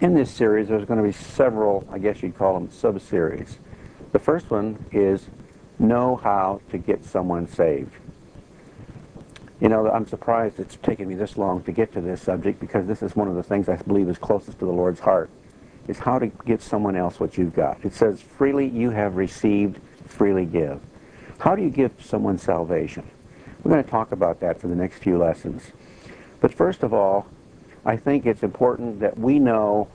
In this series, there's going to be several, I guess you'd call them sub-series. The first one is know how to get someone saved. You know, I'm surprised it's taken me this long to get to this subject, because this is one of the things I believe is closest to the Lord's heart, is how to get someone else what you've got. It says, freely you have received, freely give. How do you give someone salvation? We're going to talk about that for the next few lessons. But first of all, I think it's important that we know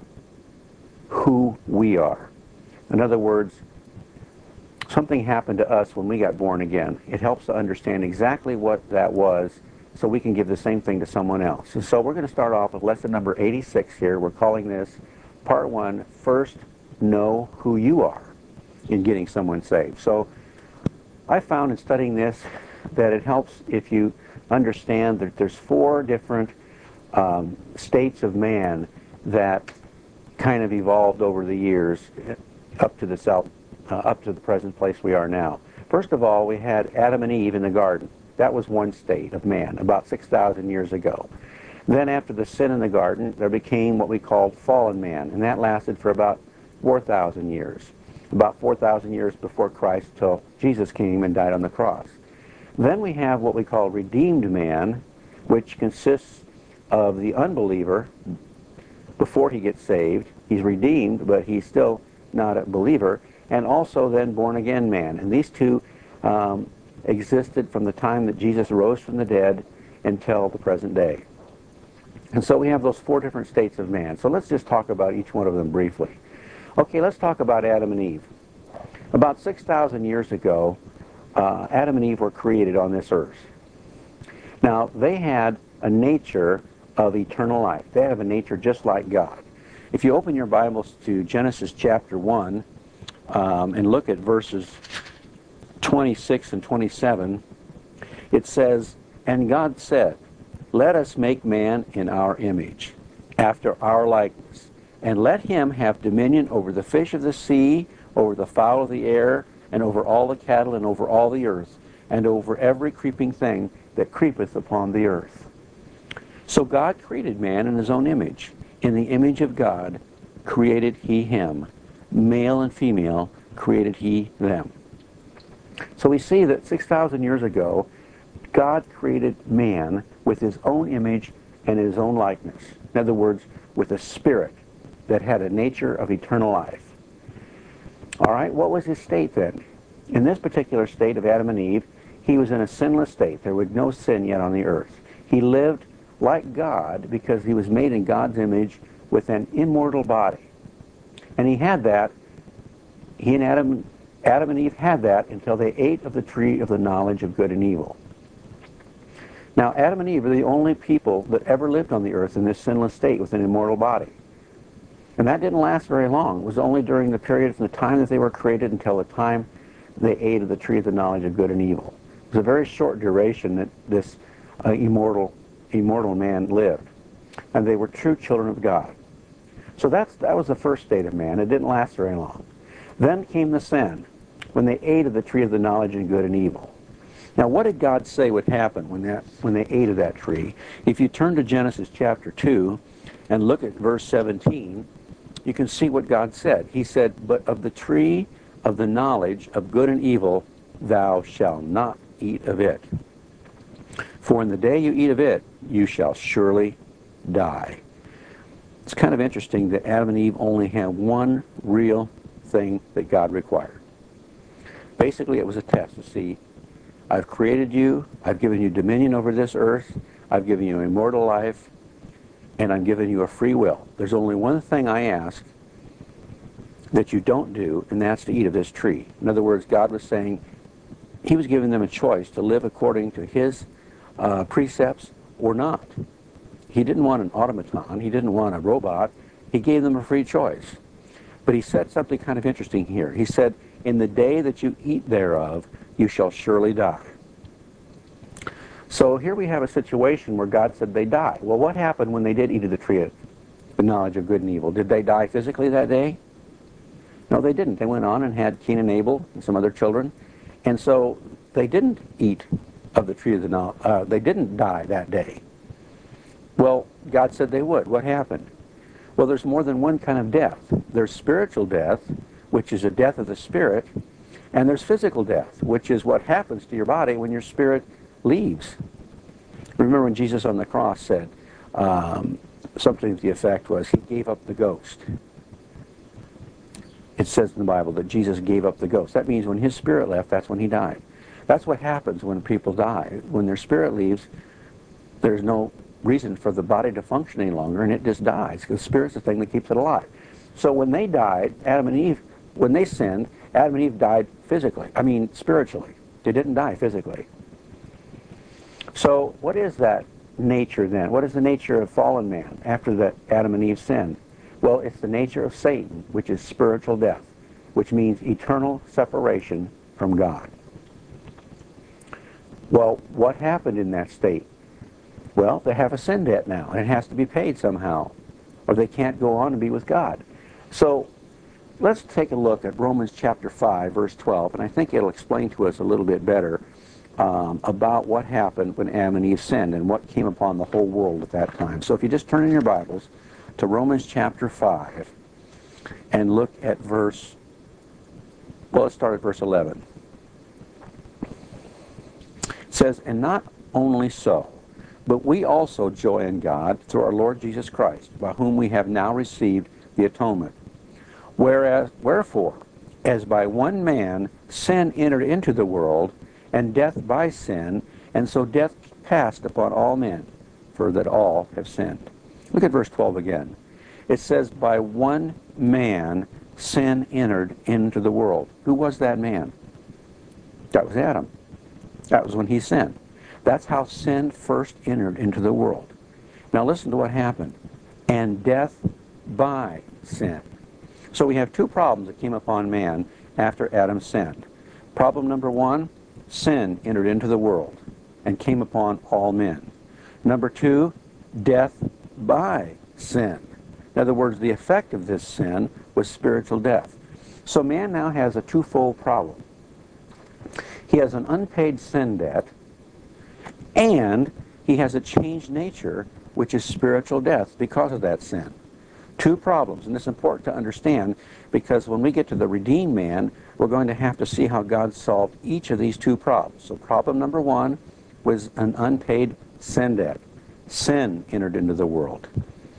who we are. In other words, something happened to us when we got born again. It helps to understand exactly what that was so we can give the same thing to someone else. And so we're going to start off with lesson number 86 here. We're calling this Part 1, First Know Who You Are in Getting Someone Saved. So I found in studying this that it helps if you understand that there's 4 different states of man that kind of evolved over the years up to the present place we are now. First of all, we had Adam and Eve in the garden. That was one state of man, about 6,000 years ago. Then after the sin in the garden, there became what we called fallen man, and that lasted for about 4,000 years. About 4,000 years before Christ, till Jesus came and died on the cross. Then we have what we call redeemed man, which consists of the unbeliever before he gets saved. He's redeemed, but he's still not a believer. And also then born again man. And these two existed from the time that Jesus rose from the dead until the present day. And so we have those 4 different states of man. So let's just talk about each one of them briefly. Okay, let's talk about Adam and Eve. About 6,000 years ago, Adam and Eve were created on this earth. Now, they had a nature of eternal life. They have a nature just like God. If you open your Bibles to Genesis chapter 1 and look at verses 26 and 27, it says, "And God said, let us make man in our image, after our likeness, and let him have dominion over the fish of the sea, over the fowl of the air, and over all the cattle, and over all the earth, and over every creeping thing that creepeth upon the earth." So God created man in his own image. In the image of God created he him. Male and female created he them. So we see that 6,000 years ago, God created man with his own image and his own likeness. In other words, with a spirit that had a nature of eternal life. All right, what was his state then? In this particular state of Adam and Eve, he was in a sinless state. There was no sin yet on the earth. He lived like God because he was made in God's image with an immortal body. And he had that, he and Adam and Eve had that until they ate of the tree of the knowledge of good and evil. Now, Adam and Eve are the only people that ever lived on the earth in this sinless state with an immortal body. And that didn't last very long. It was only during the period from the time that they were created until the time they ate of the tree of the knowledge of good and evil. It was a very short duration that this immortal man lived. And they were true children of God. So that was the first state of man. It didn't last very long. Then came the sin, when they ate of the tree of the knowledge of good and evil. Now, what did God say would happen when they ate of that tree? If you turn to Genesis chapter 2 and look at verse 17, you can see what God said. He said, "But of the tree of the knowledge of good and evil thou shalt not eat of it. For in the day you eat of it, you shall surely die." It's kind of interesting that Adam and Eve only had one real thing that God required. Basically, it was a test to see, I've created you, I've given you dominion over this earth, I've given you immortal life, and I'm giving you a free will. There's only one thing I ask that you don't do, and that's to eat of this tree. In other words, God was saying, he was giving them a choice to live according to his precepts or not. He didn't want an automaton, he didn't want a robot, he gave them a free choice. But he said something kind of interesting here. He said, "In the day that you eat thereof, you shall surely die." So here we have a situation where God said they die. Well, what happened when they did eat of the tree of the knowledge of good and evil? Did they die physically that day? No, they didn't. They went on and had Cain and Abel and some other children. And so they didn't eat of the tree of the knowledge. They didn't die that day. Well, God said they would. What happened? Well, there's more than one kind of death. There's spiritual death, which is a death of the spirit, and there's physical death, which is what happens to your body when your spirit leaves. Remember when Jesus on the cross said, something to the effect was, he gave up the ghost. It says in the Bible that Jesus gave up the ghost. That means when his spirit left, that's when he died. That's what happens when people die. When their spirit leaves, there's no reason for the body to function any longer, and it just dies, because the spirit's the thing that keeps it alive. So when they died, Adam and Eve, when they sinned, Adam and Eve died spiritually. They didn't die physically. So what is that nature then? What is the nature of fallen man after that Adam and Eve sinned? Well, it's the nature of Satan, which is spiritual death, which means eternal separation from God. Well, what happened in that state? Well, they have a sin debt now, and it has to be paid somehow, or they can't go on and be with God. So let's take a look at Romans chapter 5, verse 12, and I think it'll explain to us a little bit better about what happened when Adam and Eve sinned and what came upon the whole world at that time. So if you just turn in your Bibles to Romans chapter 5 and look at let's start at verse 11. It says, "And not only so, but we also joy in God through our Lord Jesus Christ, by whom we have now received the atonement. Wherefore, as by one man sin entered into the world, and death by sin, and so death passed upon all men, for that all have sinned." Look at verse 12 again. It says, by one man sin entered into the world. Who was that man? That was Adam. That was when he sinned. That's how sin first entered into the world. Now listen to what happened. And death by sin. So we have two problems that came upon man after Adam sinned. Problem number one, sin entered into the world and came upon all men. Number two, death by sin. In other words, the effect of this sin was spiritual death. So man now has a twofold problem. He has an unpaid sin debt, and he has a changed nature, which is spiritual death because of that sin. Two problems, and it's important to understand, because when we get to the redeemed man, we're going to have to see how God solved each of these two problems. So problem number one was an unpaid sin debt. Sin entered into the world.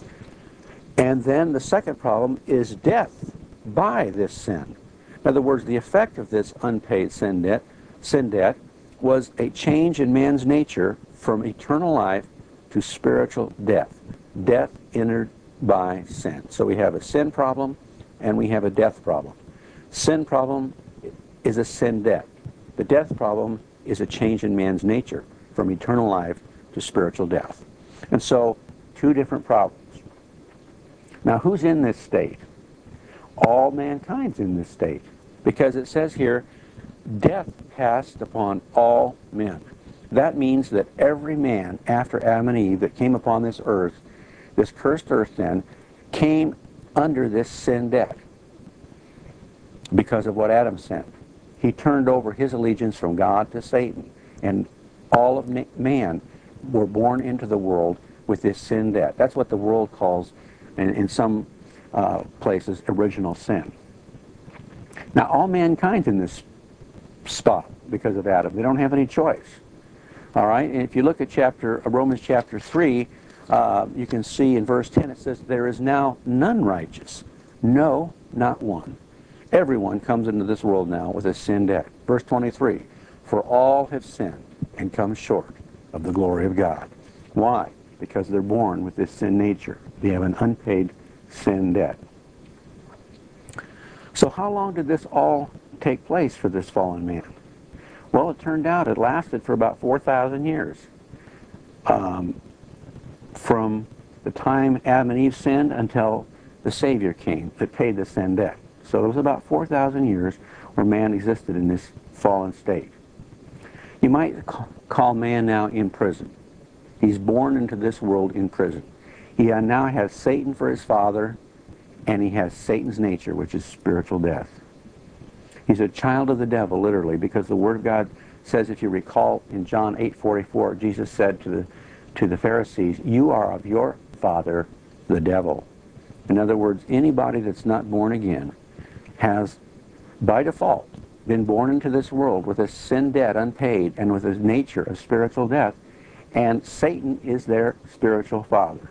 And then the second problem is death by this sin. In other words, the effect of this unpaid sin debt was a change in man's nature from eternal life to spiritual death. Death entered by sin. So we have a sin problem and we have a death problem. Sin problem is a sin debt. The death problem is a change in man's nature from eternal life to spiritual death. And so, two different problems. Now, who's in this state? All mankind's in this state. Because it says here, death passed upon all men. That means that every man after Adam and Eve that came upon this earth, this cursed earth then, came under this sin debt because of what Adam sinned. He turned over his allegiance from God to Satan, and all of man were born into the world with this sin debt. That's what the world calls, in some places, original sin. Now, all mankind's in this spot because of Adam. They don't have any choice. All right? And if you look at Romans chapter 3, you can see in verse 10 it says, "There is now none righteous, no, not one." Everyone comes into this world now with a sin debt. Verse 23, "For all have sinned and come short of the glory of God." Why? Because they're born with this sin nature. They have an unpaid sin debt. So how long did this all take place for this fallen man? Well, it turned out it lasted for about 4,000 years. From the time Adam and Eve sinned until the Savior came that paid the sin debt. So it was about 4,000 years where man existed in this fallen state. You might call man now in prison. He's born into this world in prison. He now has Satan for his father, and he has Satan's nature, which is spiritual death. He's a child of the devil, literally, because the Word of God says, if you recall, in John 8:44, Jesus said to the Pharisees, "You are of your father, the devil, In other words, anybody that's not born again has, by default, been born into this world with a sin debt unpaid and with a nature of spiritual death, and Satan is their spiritual father.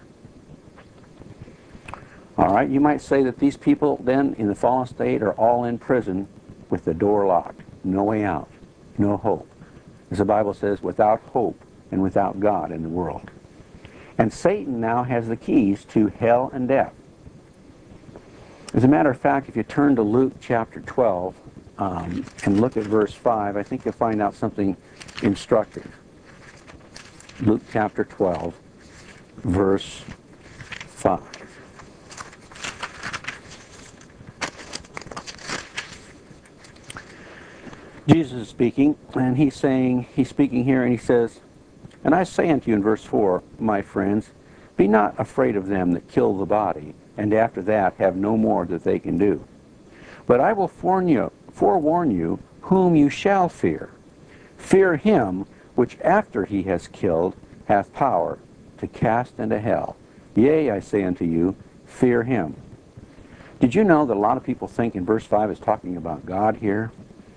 All right, you might say that these people then in the fallen state are all in prison with the door locked, no way out, no hope. As the Bible says, without hope and without God in the world. And Satan now has the keys to hell and death. As a matter of fact, if you turn to Luke chapter 12 and look at verse 5, I think you'll find out something instructive. Luke chapter 12, verse 5. Jesus is speaking, and he's speaking here, and he says, "And I say unto you in verse 4, my friends, be not afraid of them that kill the body, and after that have no more that they can do. But I will forewarn you whom you shall fear. Fear him which after he has killed hath power to cast into hell. Yea, I say unto you, fear him." Did you know that a lot of people think in verse 5 is talking about God here?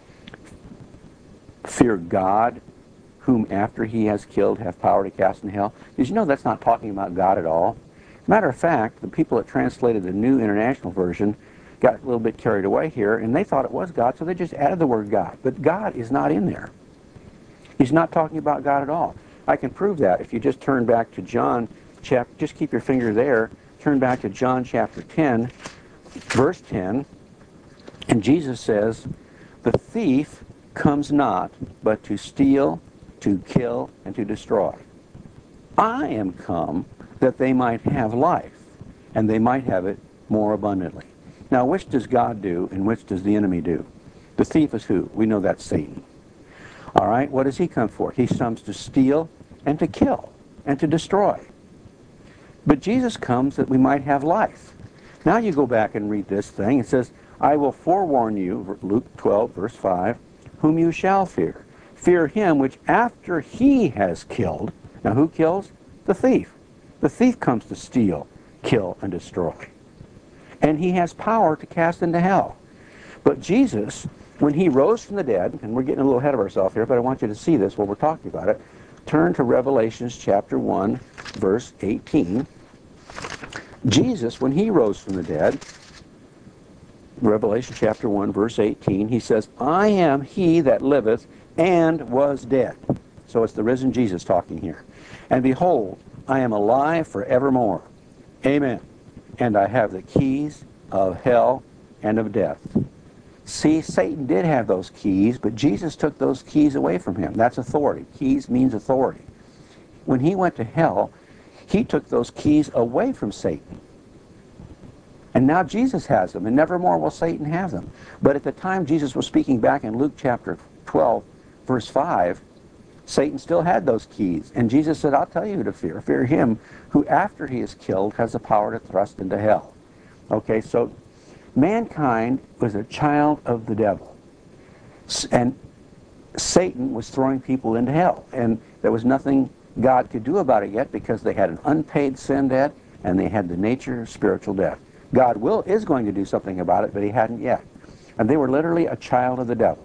Fear God, whom after he has killed hath power to cast into hell. Did you know that's not talking about God at all? Matter of fact, the people that translated the New International Version got a little bit carried away here, and they thought it was God, so they just added the word God. But God is not in there. He's not talking about God at all. I can prove that if you just turn back to John, just keep your finger there, turn back to John chapter 10, verse 10, and Jesus says, "The thief comes not but to steal, to kill, and to destroy. I am come that they might have life, and they might have it more abundantly." Now, which does God do, and which does the enemy do? The thief is who? We know that's Satan. All right, what does he come for? He comes to steal and to kill and to destroy. But Jesus comes that we might have life. Now you go back and read this thing. It says, "I will forewarn you," Luke 12, verse 5, "whom you shall fear. Fear him which after he has killed." Now who kills? The thief. The thief comes to steal, kill, and destroy. And he has power to cast into hell. But Jesus, when he rose from the dead, and we're getting a little ahead of ourselves here, but I want you to see this while we're talking about it. Turn to Revelations chapter 1, verse 18. Jesus, when he rose from the dead, Revelation chapter 1, verse 18, he says, "I am he that liveth and was dead." So it's the risen Jesus talking here. "And behold, I am alive forevermore. Amen. And I have the keys of hell and of death." See, Satan did have those keys, but Jesus took those keys away from him. That's authority. Keys means authority. When he went to hell, he took those keys away from Satan. And now Jesus has them, and nevermore will Satan have them. But at the time Jesus was speaking back in Luke chapter 12, verse 5, Satan still had those keys. And Jesus said, "I'll tell you who to fear. Fear him who after he is killed has the power to thrust into hell." Okay, so mankind was a child of the devil. And Satan was throwing people into hell. And there was nothing God could do about it yet because they had an unpaid sin debt and they had the nature of spiritual death. God is going to do something about it, but he hadn't yet. And they were literally a child of the devil.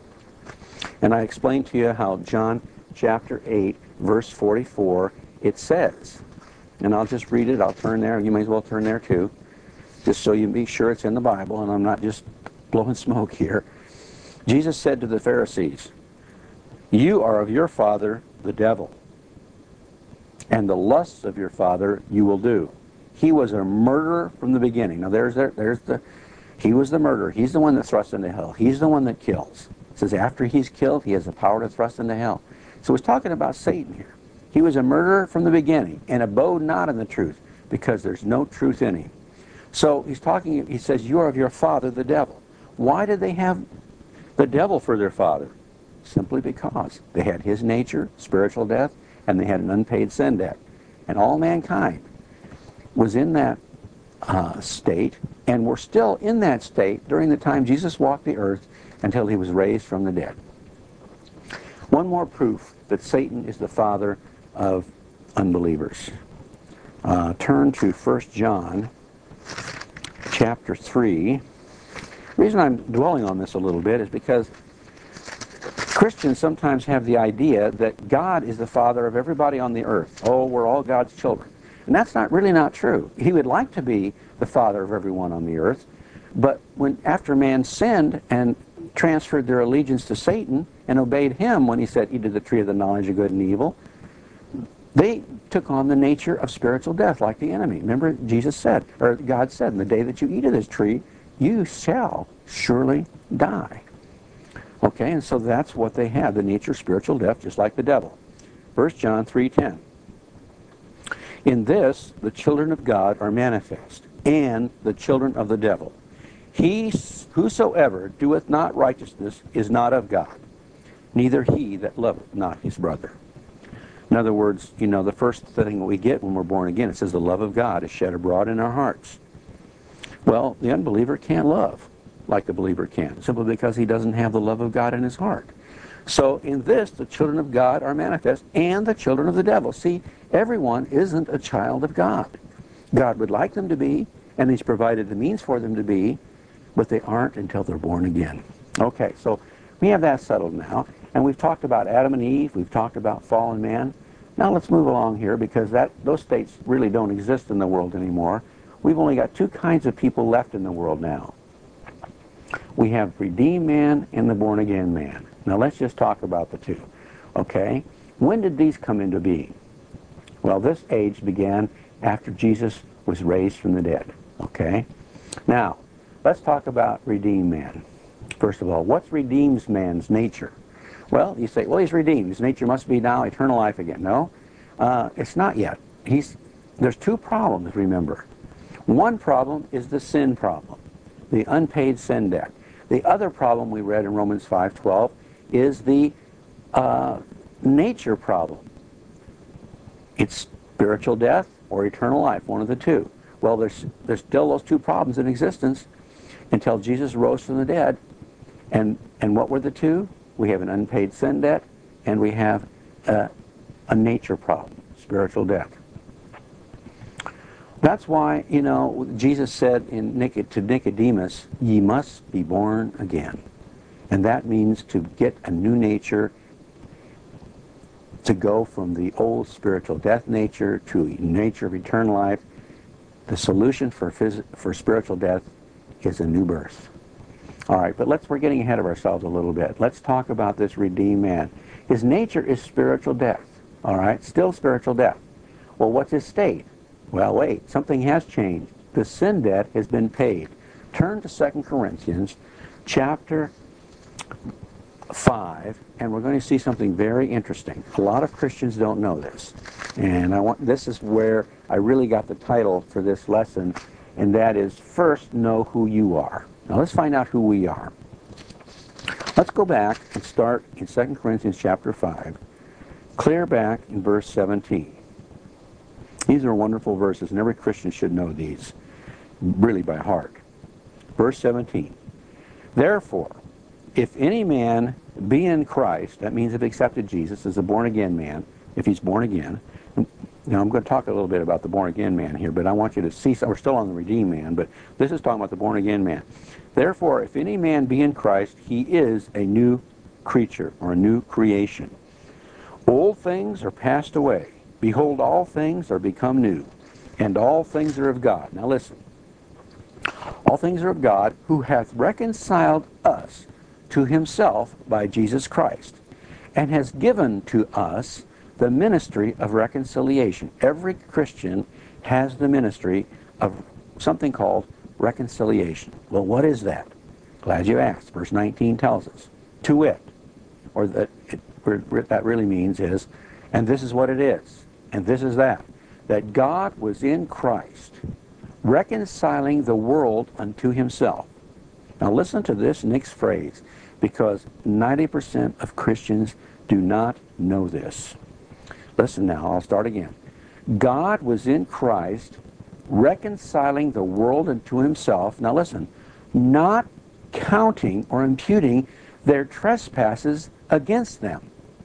And I explained to you how John chapter 8, verse 44, it says, and I'll just read it, I'll turn there, you may as well turn there too, just so you be sure it's in the Bible and I'm not just blowing smoke here. Jesus said to the Pharisees, "You are of your father, the devil, and the lusts of your father you will do. He was a murderer from the beginning." Now he was the murderer. He's the one that thrusts into hell. He's the one that kills. It says after he's killed, he has the power to thrust into hell. So it's talking about Satan here. He was a murderer from the beginning and abode not in the truth because there's no truth in him. So he says, "You are of your father, the devil." Why did they have the devil for their father? Simply because they had his nature, spiritual death, and they had an unpaid sin debt. And all mankind was in that state, and were still in that state during the time Jesus walked the earth until he was raised from the dead. One more proof that Satan is the father of unbelievers. Turn to 1 John chapter 3. The reason I'm dwelling on this a little bit is because Christians sometimes have the idea that God is the father of everybody on the earth. Oh, we're all God's children. And that's really not true. He would like to be the father of everyone on the earth, but after man sinned and transferred their allegiance to Satan and obeyed him when he said, eat of the tree of the knowledge of good and evil, they took on the nature of spiritual death like the enemy. Remember, Jesus said, or God said, in the day that you eat of this tree, you shall surely die. Okay, and so that's what they have, the nature of spiritual death, just like the devil. 1 John 3:10. In this, the children of God are manifest, and the children of the devil. He whosoever doeth not righteousness is not of God, neither he that loveth not his brother. In other words, the first thing we get when we're born again, it says the love of God is shed abroad in our hearts. Well, the unbeliever can't love like the believer can, simply because he doesn't have the love of God in his heart. So in this, the children of God are manifest, and the children of the devil. See, everyone isn't a child of God. God would like them to be, and he's provided the means for them to be, but they aren't until they're born again. Okay, so we have that settled now, and we've talked about Adam and Eve, we've talked about fallen man. Now let's move along here, because those states really don't exist in the world anymore. We've only got two kinds of people left in the world now. We have redeemed man and the born-again man. Now let's just talk about the two, okay? When did these come into being? Well, this age began after Jesus was raised from the dead, okay? Now, let's talk about redeemed man. First of all, what redeems man's nature? Well, you say, well, he's redeemed. His nature must be now eternal life again. No, it's not yet. There's two problems, remember. One problem is the sin problem, the unpaid sin debt. The other problem we read in Romans 5:12 is the nature problem. It's spiritual death or eternal life, one of the two. Well, there's still those two problems in existence until Jesus rose from the dead. And what were the two? We have an unpaid sin debt, and we have a nature problem, spiritual death. That's why, Jesus said to Nicodemus, ye must be born again. And that means to get a new nature, to go from the old spiritual death nature to a nature of eternal life. The solution for spiritual death is a new birth. All right, but we're getting ahead of ourselves a little bit. Let's talk about this redeemed man. His nature is spiritual death, all right? Still spiritual death. Well, what's his state? Well, wait, something has changed. The sin debt has been paid. Turn to 2 Corinthians chapter 5, and we're going to see something very interesting. A lot of Christians don't know this. And this is where I really got the title for this lesson, and that is, First Know Who You Are. Now let's find out who we are. Let's go back and start in 2 Corinthians chapter 5. Clear back in verse 17. These are wonderful verses, and every Christian should know these, really by heart. Verse 17. Therefore, if any man be in Christ, that means have accepted Jesus as a born-again man, if he's born again. Now I'm going to talk a little bit about the born-again man here, but I want you to see, we're still on the redeemed man, but this is talking about the born-again man. Therefore, if any man be in Christ, he is a new creature, or a new creation. Old things are passed away. Behold, all things are become new, and all things are of God. Now listen. All things are of God, who hath reconciled us to himself by Jesus Christ, and has given to us the ministry of reconciliation. Every Christian has the ministry of something called reconciliation. Well, what is that? Glad you asked. Verse 19 tells us. To wit, or that really means is, and this is what it is, and this is that God was in Christ, reconciling the world unto himself. Now listen to this next phrase, because 90% of Christians do not know this. Listen now, I'll start again. God was in Christ, reconciling the world unto himself. Now listen, not counting or imputing their trespasses against them,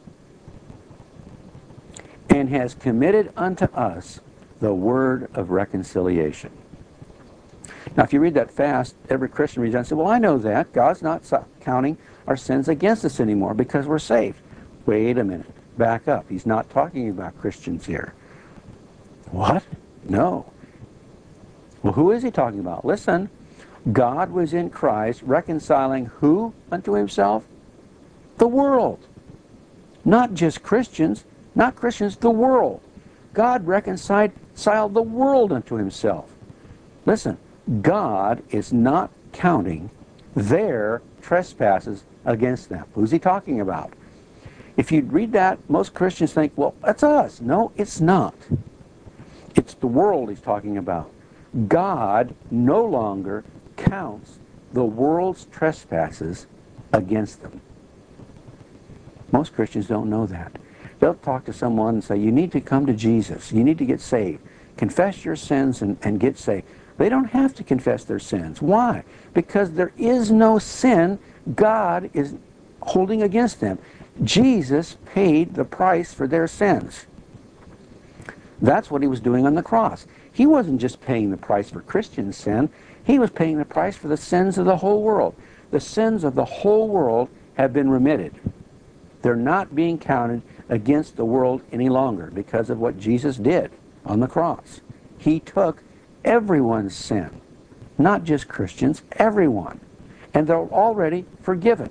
and has committed unto us the word of reconciliation. Now, if you read that fast, every Christian reads that and says, well, I know that. God's not counting our sins against us anymore because we're saved. Wait a minute. Back up. He's not talking about Christians here. What? No. Well, who is he talking about? Listen. God was in Christ reconciling who unto himself? The world. Not just Christians. Not Christians, the world. God reconciled the world unto himself. Listen, God is not counting their trespasses against them. Who's he talking about? If you read that, most Christians think, well, that's us. No, it's not. It's the world he's talking about. God no longer counts the world's trespasses against them. Most Christians don't know that. They'll talk to someone and say, you need to come to Jesus. You need to get saved. Confess your sins and get saved. They don't have to confess their sins. Why? Because there is no sin God is holding against them. Jesus paid the price for their sins. That's what he was doing on the cross. He wasn't just paying the price for Christian sin. He was paying the price for the sins of the whole world. The sins of the whole world have been remitted. They're not being counted against the world any longer because of what Jesus did on the cross. He took everyone's sin, not just Christians, everyone. And they're already forgiven.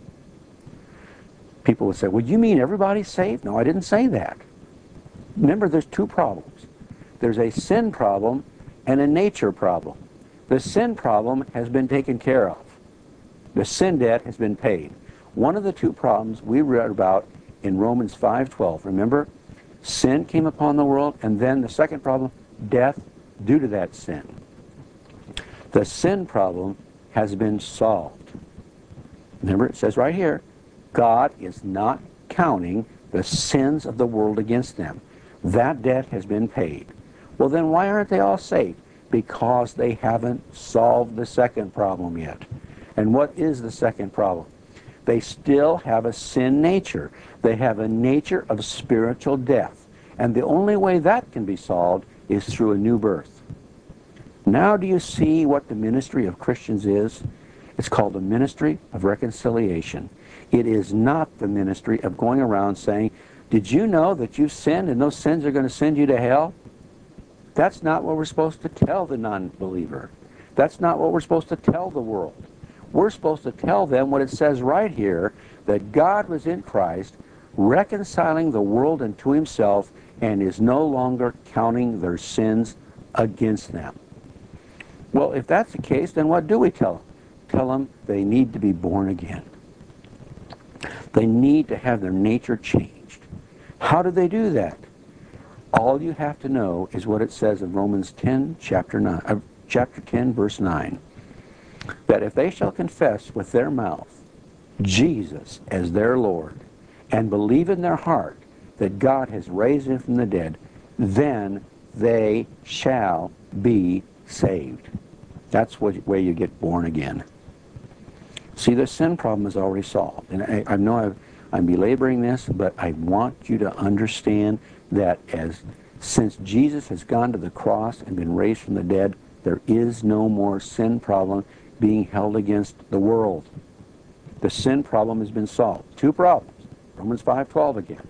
People would say, well, you mean everybody's saved? No, I didn't say that. Remember, there's two problems. There's a sin problem and a nature problem. The sin problem has been taken care of. The sin debt has been paid. One of the two problems we read about in Romans 5:12. Remember, sin came upon the world, and then the second problem, death due to that sin. The sin problem has been solved. Remember, it says right here, God is not counting the sins of the world against them. That debt has been paid. Well, then why aren't they all saved? Because they haven't solved the second problem yet. And what is the second problem? They still have a sin nature. They have a nature of spiritual death. And the only way that can be solved is through a new birth. Now do you see what the ministry of Christians is? It's called the ministry of reconciliation. It is not the ministry of going around saying, did you know that you've sinned and those sins are going to send you to hell? That's not what we're supposed to tell the non-believer. That's not what we're supposed to tell the world. We're supposed to tell them what it says right here, that God was in Christ, reconciling the world unto himself, and is no longer counting their sins against them. Well, if that's the case, then what do we tell them? Tell them they need to be born again. They need to have their nature changed. How do they do that? All you have to know is what it says in Romans 10, chapter 10, verse 9. That if they shall confess with their mouth Jesus as their Lord and believe in their heart that God has raised him from the dead, then they shall be saved. That's what way you get born again. See, the sin problem is already solved. And I know I'm belaboring this, but I want you to understand that since Jesus has gone to the cross and been raised from the dead, there is no more sin problem being held against the world. The sin problem has been solved. Two problems. Romans 5:12 again.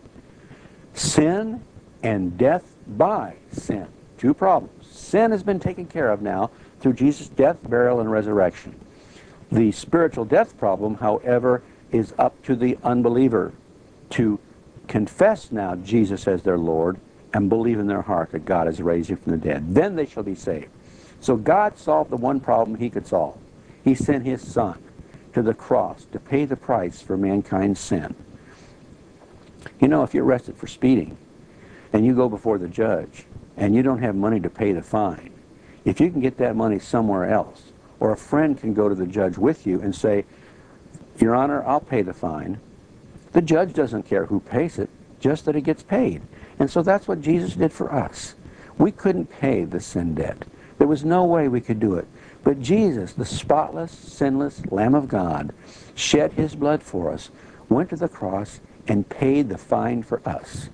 Sin and death by sin. Two problems. Sin has been taken care of now through Jesus' death, burial, and resurrection. The spiritual death problem, however, is up to the unbeliever to confess now Jesus as their Lord and believe in their heart that God has raised him from the dead. Then they shall be saved. So God solved the one problem he could solve. He sent his Son to the cross to pay the price for mankind's sin. You know, if you're arrested for speeding and you go before the judge and you don't have money to pay the fine, if you can get that money somewhere else, or a friend can go to the judge with you and say, Your Honor, I'll pay the fine. The judge doesn't care who pays it, just that it gets paid. And so that's what Jesus did for us. We couldn't pay the sin debt. There was no way we could do it. But Jesus, the spotless, sinless Lamb of God, shed his blood for us, went to the cross, and paid the fine for us.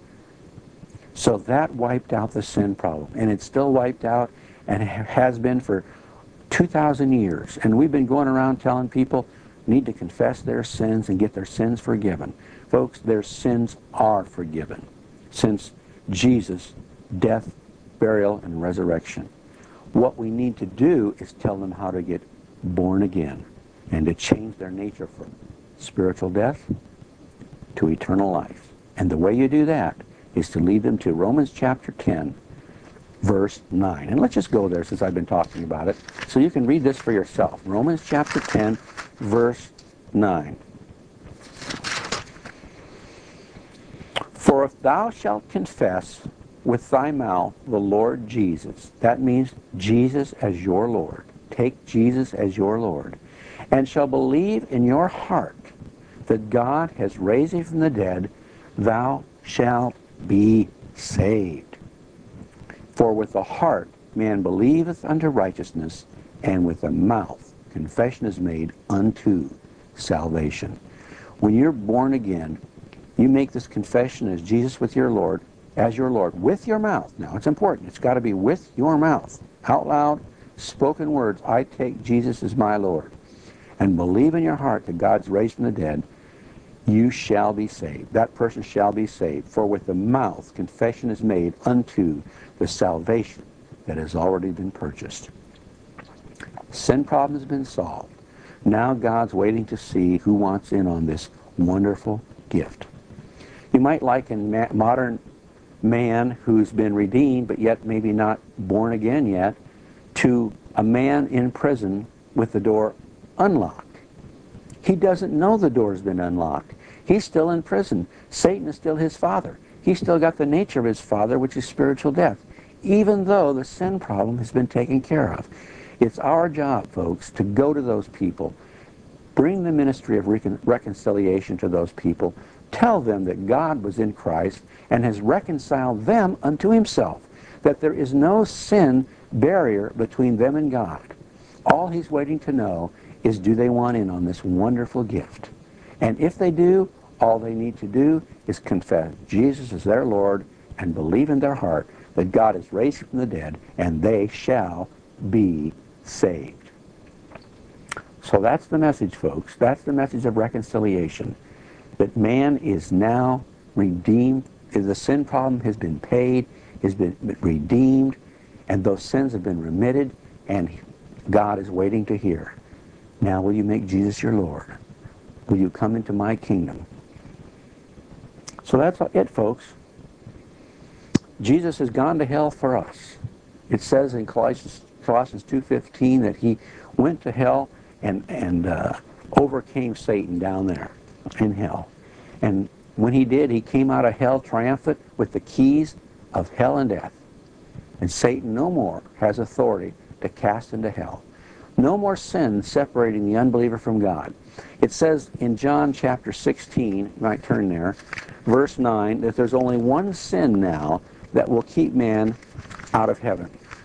So that wiped out the sin problem. And it's still wiped out, and has been for 2,000 years. And we've been going around telling people need to confess their sins and get their sins forgiven. Folks, their sins are forgiven since Jesus' death, burial, and resurrection. What we need to do is tell them how to get born again and to change their nature from spiritual death to eternal life. And the way you do that is to lead them to Romans chapter 10, verse 9. And let's just go there since I've been talking about it, so you can read this for yourself. Romans chapter 10, verse 9. For if thou shalt confess with thy mouth the Lord Jesus, that means Jesus as your Lord. Take Jesus as your Lord. And shall believe in your heart that God has raised him from the dead, thou shalt be saved. For with the heart man believeth unto righteousness, and with the mouth confession is made unto salvation. When you're born again, you make this confession as Jesus with your Lord, as your Lord, with your mouth. Now, it's important. It's got to be with your mouth. Out loud, spoken words, I take Jesus as my Lord. And believe in your heart that God's raised from the dead, you shall be saved. That person shall be saved. For with the mouth confession is made unto the salvation that has already been purchased. Sin problem has been solved. Now God's waiting to see who wants in on this wonderful gift. You might liken modern man who's been redeemed but yet maybe not born again yet to a man in prison with the door unlocked. He doesn't know the door's been unlocked. He's still in prison. Satan is still his father. He's still got the nature of his father, which is spiritual death, even though the sin problem has been taken care of. It's our job, folks, to go to those people, bring the ministry of reconciliation to those people, tell them that God was in Christ and has reconciled them unto himself, that there is no sin barrier between them and God. All he's waiting to know is, do they want in on this wonderful gift? And if they do, all they need to do is confess Jesus as their Lord and believe in their heart that God is raised from the dead, and they shall be saved. So that's the message, folks. That's the message of reconciliation. That man is now redeemed. The sin problem has been paid, has been redeemed, and those sins have been remitted, and God is waiting to hear. Now will you make Jesus your Lord? Will you come into my kingdom? So that's it, folks. Jesus has gone to hell for us. It says in Colossians 2:15 that he went to hell and overcame Satan down there in hell. And when he did, he came out of hell triumphant with the keys of hell and death. And Satan no more has authority to cast into hell. No more sin separating the unbeliever from God. It says in John chapter 16, you might turn there, verse 9, that there's only one sin now that will keep man out of heaven.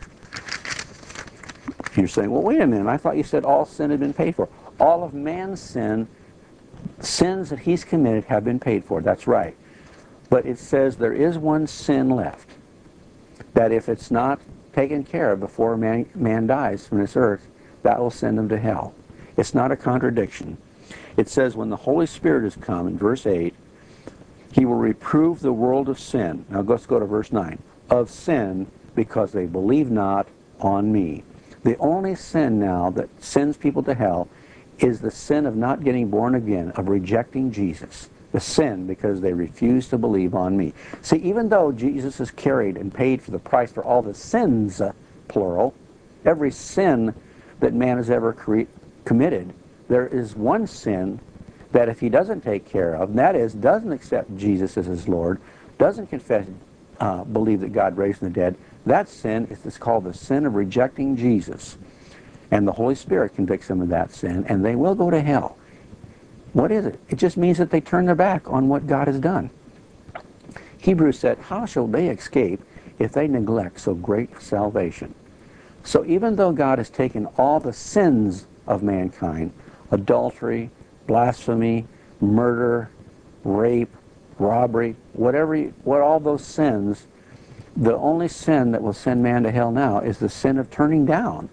You're saying, well, wait a minute, I thought you said all sin had been paid for. All of man's sins that he's committed have been paid for. That's right. But it says there is one sin left, that if it's not taken care of before man dies from this earth, that will send him to hell. It's not a contradiction. It says when the Holy Spirit has come, in verse 8, he will reprove the world of sin. Now let's go to verse 9. Of sin, because they believe not on me. The only sin now that sends people to hell is the sin of not getting born again, of rejecting Jesus. The sin because they refuse to believe on me. See, even though Jesus has carried and paid for the price for all the sins, plural, every sin that man has ever committed, there is one sin that if he doesn't take care of, and that is, doesn't accept Jesus as his Lord, doesn't confess, believe that God raised from the dead, that sin is called the sin of rejecting Jesus. And the Holy Spirit convicts them of that sin, and they will go to hell. What is it? It just means that they turn their back on what God has done. Hebrews said, how shall they escape if they neglect so great salvation? So even though God has taken all the sins of mankind, adultery, blasphemy, murder, rape, robbery, what all those sins, the only sin that will send man to hell now is the sin of turning down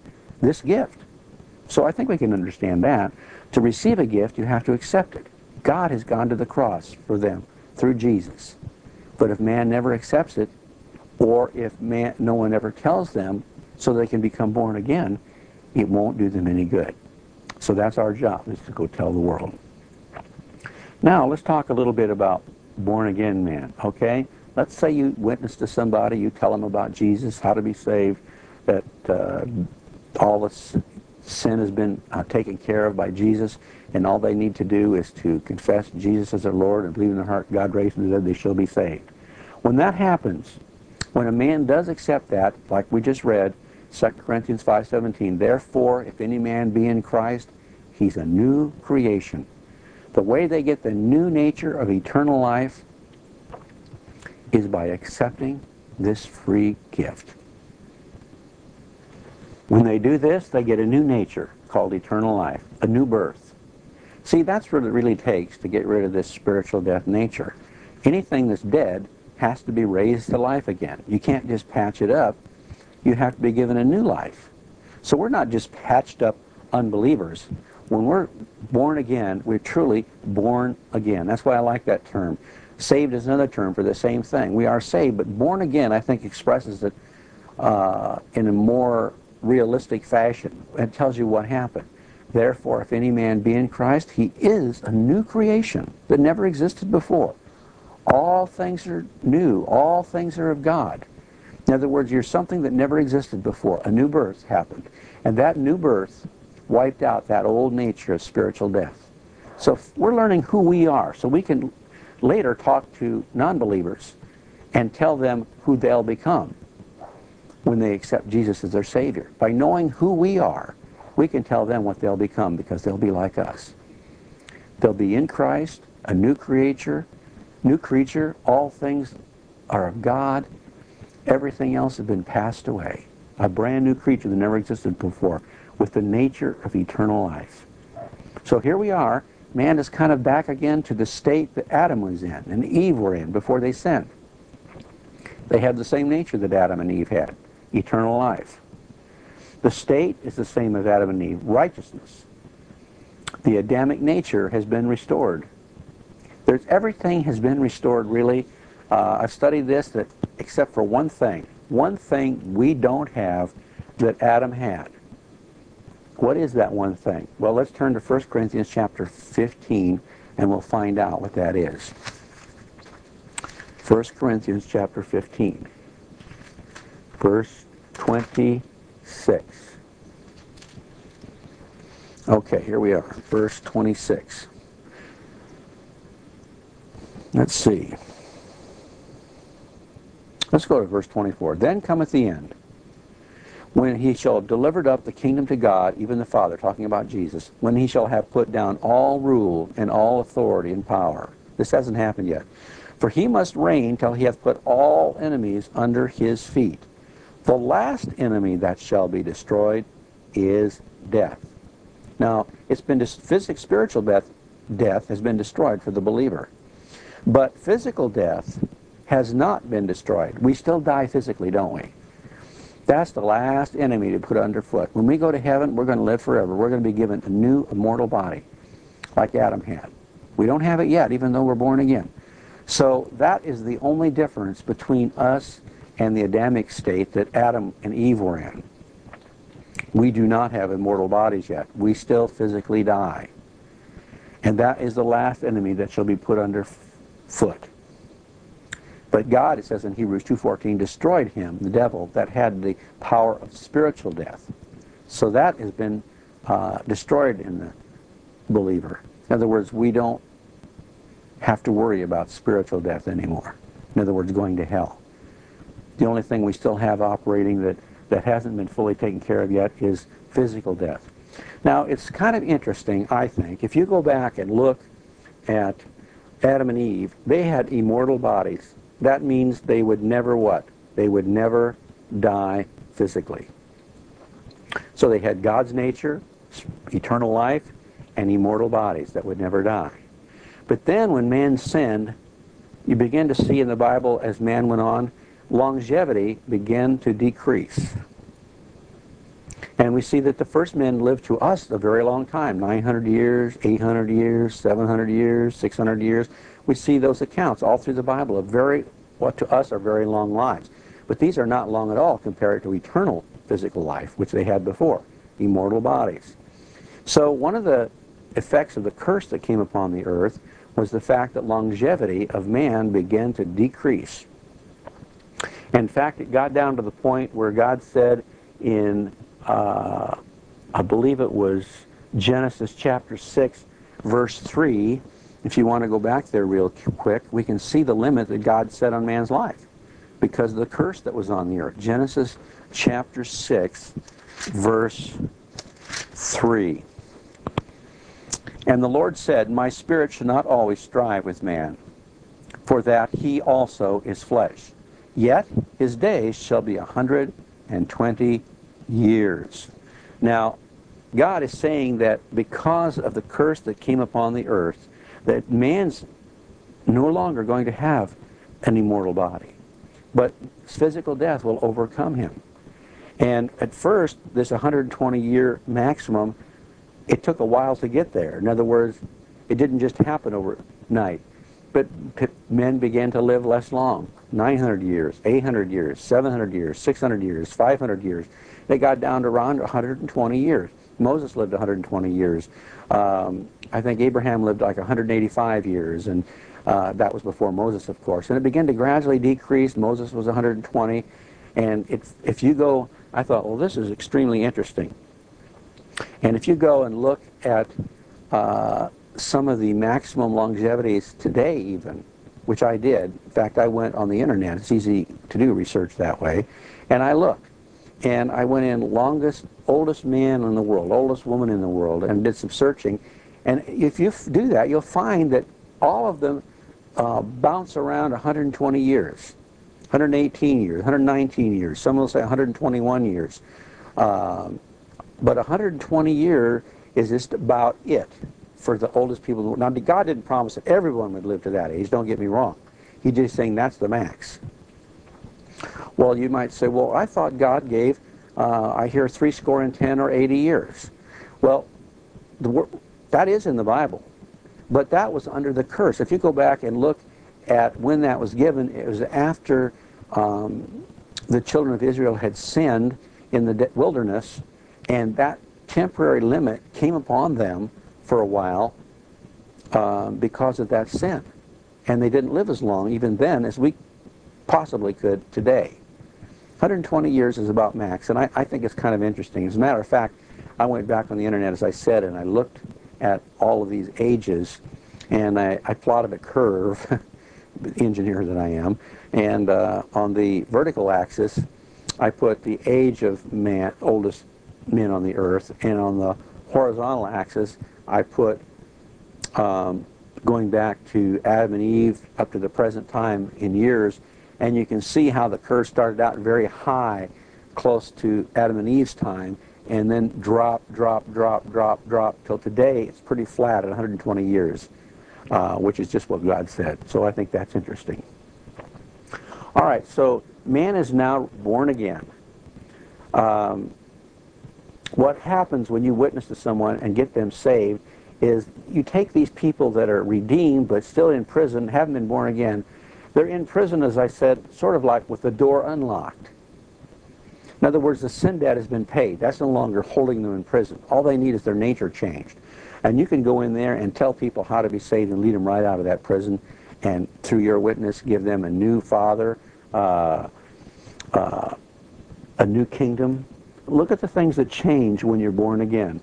this gift. So I think we can understand that. To receive a gift, you have to accept it. God has gone to the cross for them through Jesus. But if man never accepts it, or if no one ever tells them so they can become born again, it won't do them any good. So that's our job, is to go tell the world. Now, let's talk a little bit about born-again man, okay? Let's say you witness to somebody, you tell them about Jesus, how to be saved, that all the sin has been taken care of by Jesus, and all they need to do is to confess Jesus as their Lord and believe in their heart God raised from the dead, they shall be saved. When that happens, when a man does accept that, like we just read, 2 Corinthians 5:17, therefore, if any man be in Christ, he's a new creation. The way they get the new nature of eternal life is by accepting this free gift. When they do this, they get a new nature called eternal life, a new birth. See, that's what it really takes to get rid of this spiritual death nature. Anything that's dead has to be raised to life again. You can't just patch it up. You have to be given a new life. So we're not just patched up unbelievers. When we're born again, we're truly born again. That's why I like that term. Saved is another term for the same thing. We are saved, but born again, I think, expresses it in a more realistic fashion. It tells you what happened. Therefore, if any man be in Christ, he is a new creation that never existed before. All things are new. All things are of God. In other words, you're something that never existed before. A new birth happened. And that new birth wiped out that old nature of spiritual death. So we're learning who we are, so we can later talk to non-believers and tell them who they'll become when they accept Jesus as their Savior. By knowing who we are, we can tell them what they'll become, because they'll be like us. They'll be in Christ, a new creature, all things are of God, everything else has been passed away. A brand new creature that never existed before, with the nature of eternal life. So here we are, man is kind of back again to the state that Adam was in and Eve were in before they sinned. They had the same nature that Adam and Eve had, eternal life. The state is the same as Adam and Eve, righteousness. The Adamic nature has been restored. Everything has been restored, really. I've studied this, that except for one thing we don't have that Adam had. What is that one thing? Well, let's turn to 1 Corinthians chapter 15, and we'll find out what that is. 1 Corinthians chapter 15, verse 26. Okay, here we are, verse 26. Let's see. Let's go to verse 24. Then cometh the end, when he shall have delivered up the kingdom to God, even the Father, talking about Jesus, when he shall have put down all rule and all authority and power. This hasn't happened yet. For he must reign till he hath put all enemies under his feet. The last enemy that shall be destroyed is death. Now, it's been spiritual death has been destroyed for the believer. But physical death has not been destroyed. We still die physically, don't we? That's the last enemy to put underfoot. When we go to heaven, we're going to live forever. We're going to be given a new immortal body, like Adam had. We don't have it yet, even though we're born again. So that is the only difference between us and the Adamic state that Adam and Eve were in. We do not have immortal bodies yet. We still physically die. And that is the last enemy that shall be put underfoot. But God, it says in Hebrews 2:14, destroyed him, the devil, that had the power of spiritual death. So that has been destroyed in the believer. In other words, we don't have to worry about spiritual death anymore. In other words, going to hell. The only thing we still have operating that hasn't been fully taken care of yet is physical death. Now, it's kind of interesting, I think, if you go back and look at Adam and Eve, they had immortal bodies. That means they would never what? They would never die physically. So they had God's nature, eternal life, and immortal bodies that would never die. But then when man sinned, you begin to see in the Bible, as man went on, longevity began to decrease. And we see that the first men lived to us a very long time, 900 years, 800 years, 700 years, 600 years. We see those accounts all through the Bible of what to us are very long lives. But these are not long at all compared to eternal physical life, which they had before, immortal bodies. So one of the effects of the curse that came upon the earth was the fact that longevity of man began to decrease. In fact, it got down to the point where God said in, I believe it was Genesis chapter 6, verse 3, if you want to go back there real quick, we can see the limit that God set on man's life because of the curse that was on the earth. Genesis chapter 6, verse 3. And the Lord said, My spirit shall not always strive with man, for that he also is flesh. Yet his days shall be 120 years. Now, God is saying that because of the curse that came upon the earth, that man's no longer going to have an immortal body, but physical death will overcome him. And at first, this 120-year maximum, it took a while to get there. In other words, it didn't just happen overnight. But men began to live less long, 900 years, 800 years, 700 years, 600 years, 500 years. They got down to around 120 years. Moses lived 120 years. I think Abraham lived like 185 years, and that was before Moses, of course. And it began to gradually decrease. Moses was 120. And if you go, I thought, well, this is extremely interesting. And if you go and look at some of the maximum longevities today even, which I did. In fact, I went on the internet. It's easy to do research that way. And I looked. And I went in oldest man in the world, oldest woman in the world, and did some searching. And if you do that, you'll find that all of them bounce around 120 years, 118 years, 119 years. Some will say 121 years. But 120 years is just about it for the oldest people in the world. Now, God didn't promise that everyone would live to that age, don't get me wrong. He's just saying that's the max. Well, you might say, well, I thought God gave, I hear 70 or 80 years. Well, that is in the Bible. But that was under the curse. If you go back and look at when that was given, it was after the children of Israel had sinned in the wilderness, and that temporary limit came upon them for a while because of that sin. And they didn't live as long even then as we possibly could today. 120 years is about max, and I think it's kind of interesting. As a matter of fact, I went back on the internet, as I said, and I looked at all of these ages, and I plotted a curve, engineer that I am, and on the vertical axis, I put the age of man, oldest men on the earth, and on the horizontal axis, I put going back to Adam and Eve up to the present time in years, and you can see how the curve started out very high, close to Adam and Eve's time, and then drop, till today it's pretty flat at 120 years, which is just what God said. So I think that's interesting. All right, so man is now born again. What happens when you witness to someone and get them saved is you take these people that are redeemed but still in prison, haven't been born again. They're in prison, as I said, sort of like with the door unlocked. In other words, the sin debt has been paid. That's no longer holding them in prison. All they need is their nature changed. And you can go in there and tell people how to be saved and lead them right out of that prison, and through your witness give them a new father, a new kingdom. Look at the things that change when you're born again.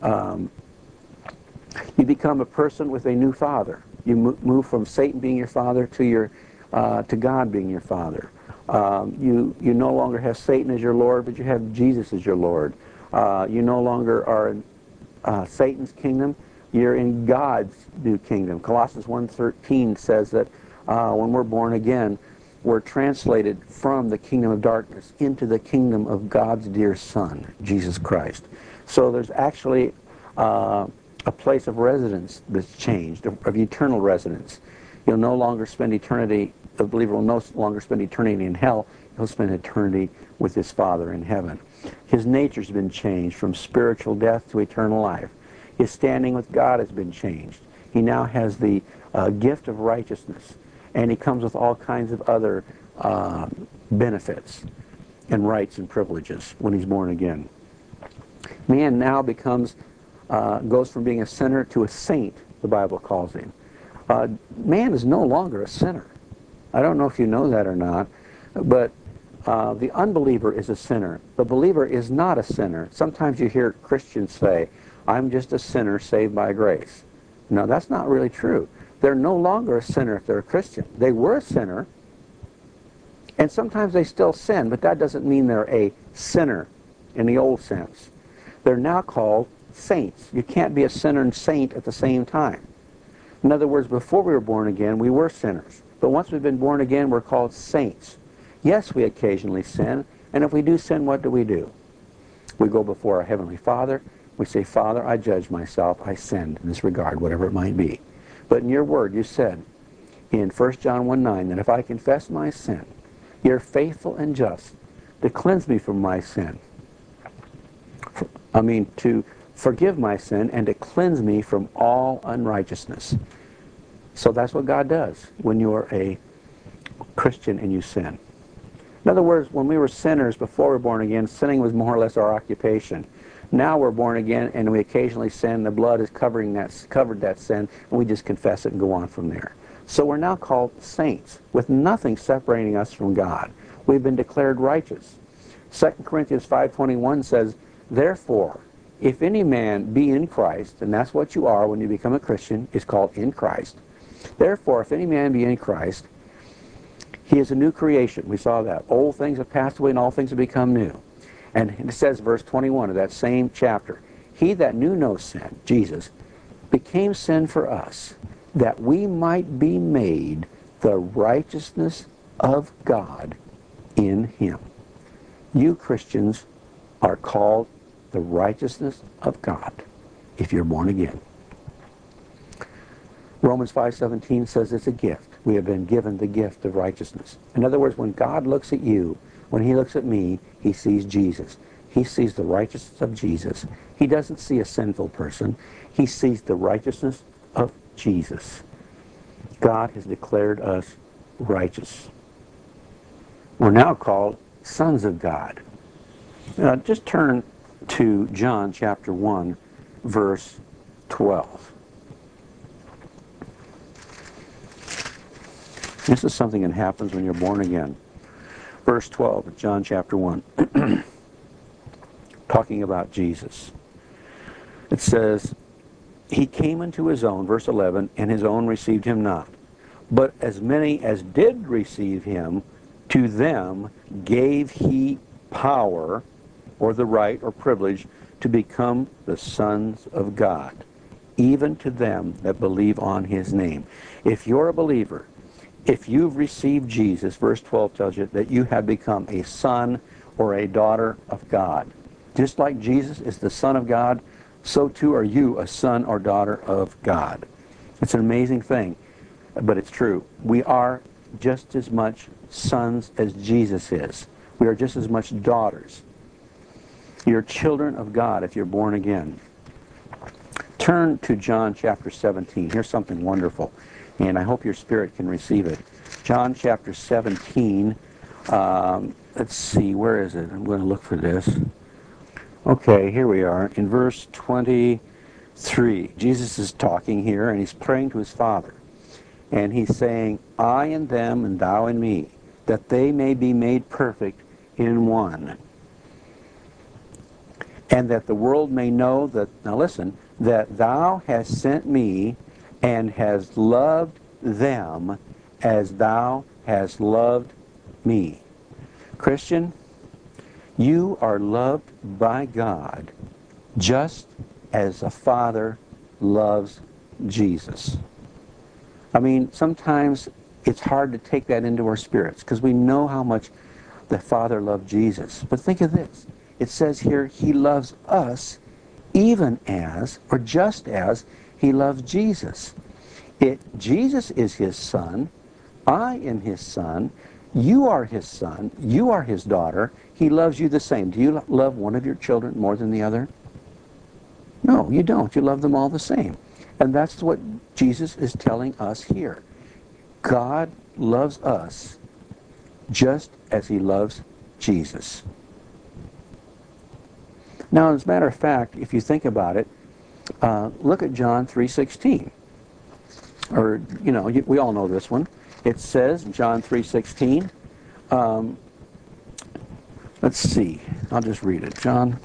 You become a person with a new father. You move from Satan being your father to God being your father. You no longer have Satan as your Lord, but you have Jesus as your Lord. You no longer are in Satan's kingdom. You're in God's new kingdom. Colossians 1:13 says that when we're born again, we're translated from the kingdom of darkness into the kingdom of God's dear Son, Jesus Christ. So there's actually a place of residence that's changed, of eternal residence. You'll no longer spend eternity, the believer will no longer spend eternity in hell. He'll spend eternity with his Father in heaven. His nature's been changed from spiritual death to eternal life. His standing with God has been changed. He now has the gift of righteousness, and he comes with all kinds of other benefits and rights and privileges when he's born again. Man now goes from being a sinner to a saint, the Bible calls him. Man is no longer a sinner. I don't know if you know that or not, but the unbeliever is a sinner. The believer is not a sinner. Sometimes you hear Christians say, I'm just a sinner saved by grace. No, that's not really true. They're no longer a sinner if they're a Christian. They were a sinner, and sometimes they still sin, but that doesn't mean they're a sinner in the old sense. They're now called saints. You can't be a sinner and saint at the same time. In other words, before we were born again, we were sinners. But once we've been born again, we're called saints. Yes, we occasionally sin, and if we do sin, what do? We go before our Heavenly Father. We say, Father, I judge myself. I sinned in this regard, whatever it might be. But in your word, you said in 1 John 1:9 that if I confess my sin, you're faithful and just to cleanse me from my sin. To forgive my sin and to cleanse me from all unrighteousness. So that's what God does when you're a Christian and you sin. In other words, when we were sinners before we were born again, sinning was more or less our occupation. Now we're born again and we occasionally sin. The blood has covered that sin, and we just confess it and go on from there. So we're now called saints, with nothing separating us from God. We've been declared righteous. 2 Corinthians 5:21 says, therefore, if any man be in Christ, and that's what you are when you become a Christian, it's called in Christ. Therefore, if any man be in Christ, he is a new creation. We saw that. Old things have passed away and all things have become new. And it says, verse 21 of that same chapter, he that knew no sin, Jesus, became sin for us, that we might be made the righteousness of God in him. You Christians are called the righteousness of God if you're born again. Romans 5:17 says it's a gift. We have been given the gift of righteousness. In other words, when God looks at you, when he looks at me, he sees Jesus. He sees the righteousness of Jesus. He doesn't see a sinful person. He sees the righteousness of Jesus. God has declared us righteous. We're now called sons of God. Just turn to John chapter 1, verse 12. This is something that happens when you're born again. Verse 12 of John chapter 1, talking about Jesus. It says, he came into his own, verse 11, and his own received him not. But as many as did receive him, to them gave he power, or the right or privilege, to become the sons of God, even to them that believe on his name. If you're a believer, if you've received Jesus, verse 12 tells you that you have become a son or a daughter of God. Just like Jesus is the Son of God, so too are you a son or daughter of God. It's an amazing thing, but it's true. We are just as much sons as Jesus is. We are just as much daughters. You're children of God if you're born again. Turn to John chapter 17. Here's something wonderful, and I hope your spirit can receive it. John chapter 17. Let's see, where is it? I'm going to look for this. Okay, here we are in verse 23. Jesus is talking here, and he's praying to his Father. And he's saying, I in them and thou in me, that they may be made perfect in one. And that the world may know that, now listen, that thou hast sent me and hast loved them as thou hast loved me. Christian, you are loved by God just as a father loves Jesus. I mean, sometimes it's hard to take that into our spirits because we know how much the Father loved Jesus. But think of this. It says here, he loves us even as, or just as, he loves Jesus. Jesus is his son. I am his son. You are his son. You are his daughter. He loves you the same. Do you love one of your children more than the other? No, you don't. You love them all the same. And that's what Jesus is telling us here. God loves us just as he loves Jesus. Now, as a matter of fact, if you think about it, look at John 3:16. Or, we all know this one. It says, John 3:16, let's see, I'll just read it. John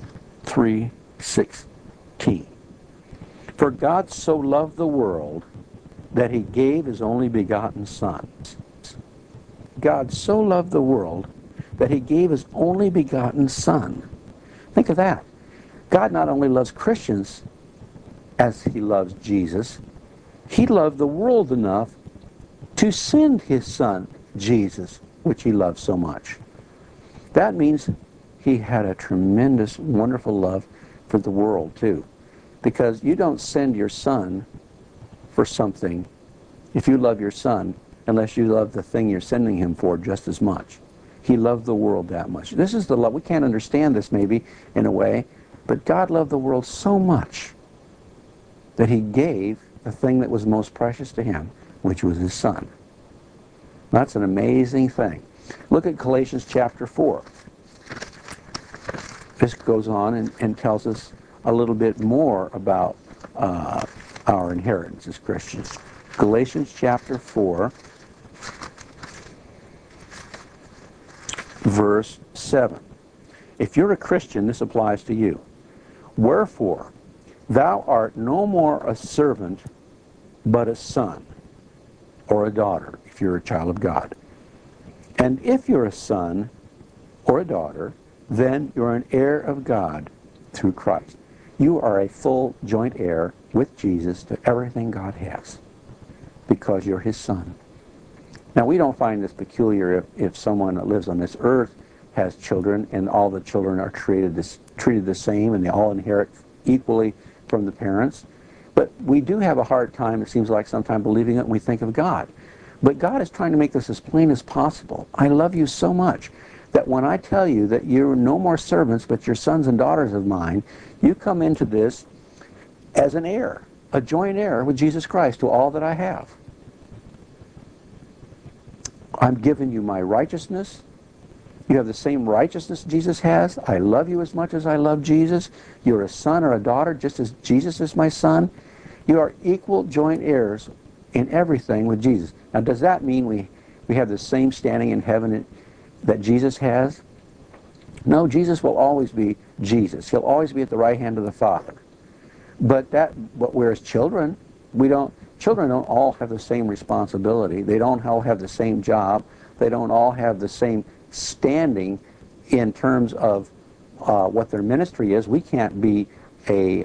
3:16. For God so loved the world that he gave his only begotten Son. God so loved the world that he gave his only begotten Son. Think of that. God not only loves Christians as he loves Jesus, he loved the world enough to send his Son, Jesus, which he loved so much. That means he had a tremendous, wonderful love for the world, too. Because you don't send your son for something, if you love your son, unless you love the thing you're sending him for just as much. He loved the world that much. This is the love. We can't understand this maybe in a way, but God loved the world so much that he gave the thing that was most precious to him, which was his Son. That's an amazing thing. Look at Galatians chapter 4. This goes on and tells us a little bit more about our inheritance as Christians. Galatians chapter 4, verse 7. If you're a Christian, this applies to you. Wherefore, thou art no more a servant, but a son, or a daughter, if you're a child of God. And if you're a son or a daughter, then you're an heir of God through Christ. You are a full joint heir with Jesus to everything God has because you're his son. Now, we don't find this peculiar if someone that lives on this earth has children and all the children are treated the same and they all inherit equally from the parents. But we do have a hard time, it seems like, sometimes believing it when we think of God. But God is trying to make this as plain as possible. I love you so much that when I tell you that you're no more servants, but you're sons and daughters of mine, you come into this as an heir, a joint heir with Jesus Christ to all that I have. I'm giving you my righteousness. You have the same righteousness Jesus has. I love you as much as I love Jesus. You're a son or a daughter just as Jesus is my son. You are equal joint heirs in everything with Jesus. Now, does that mean we have the same standing in heaven that Jesus has? No, Jesus will always be Jesus. He'll always be at the right hand of the Father. But whereas children don't all have the same responsibility. They don't all have the same job. They don't all have the same standing in terms of what their ministry is. We can't be the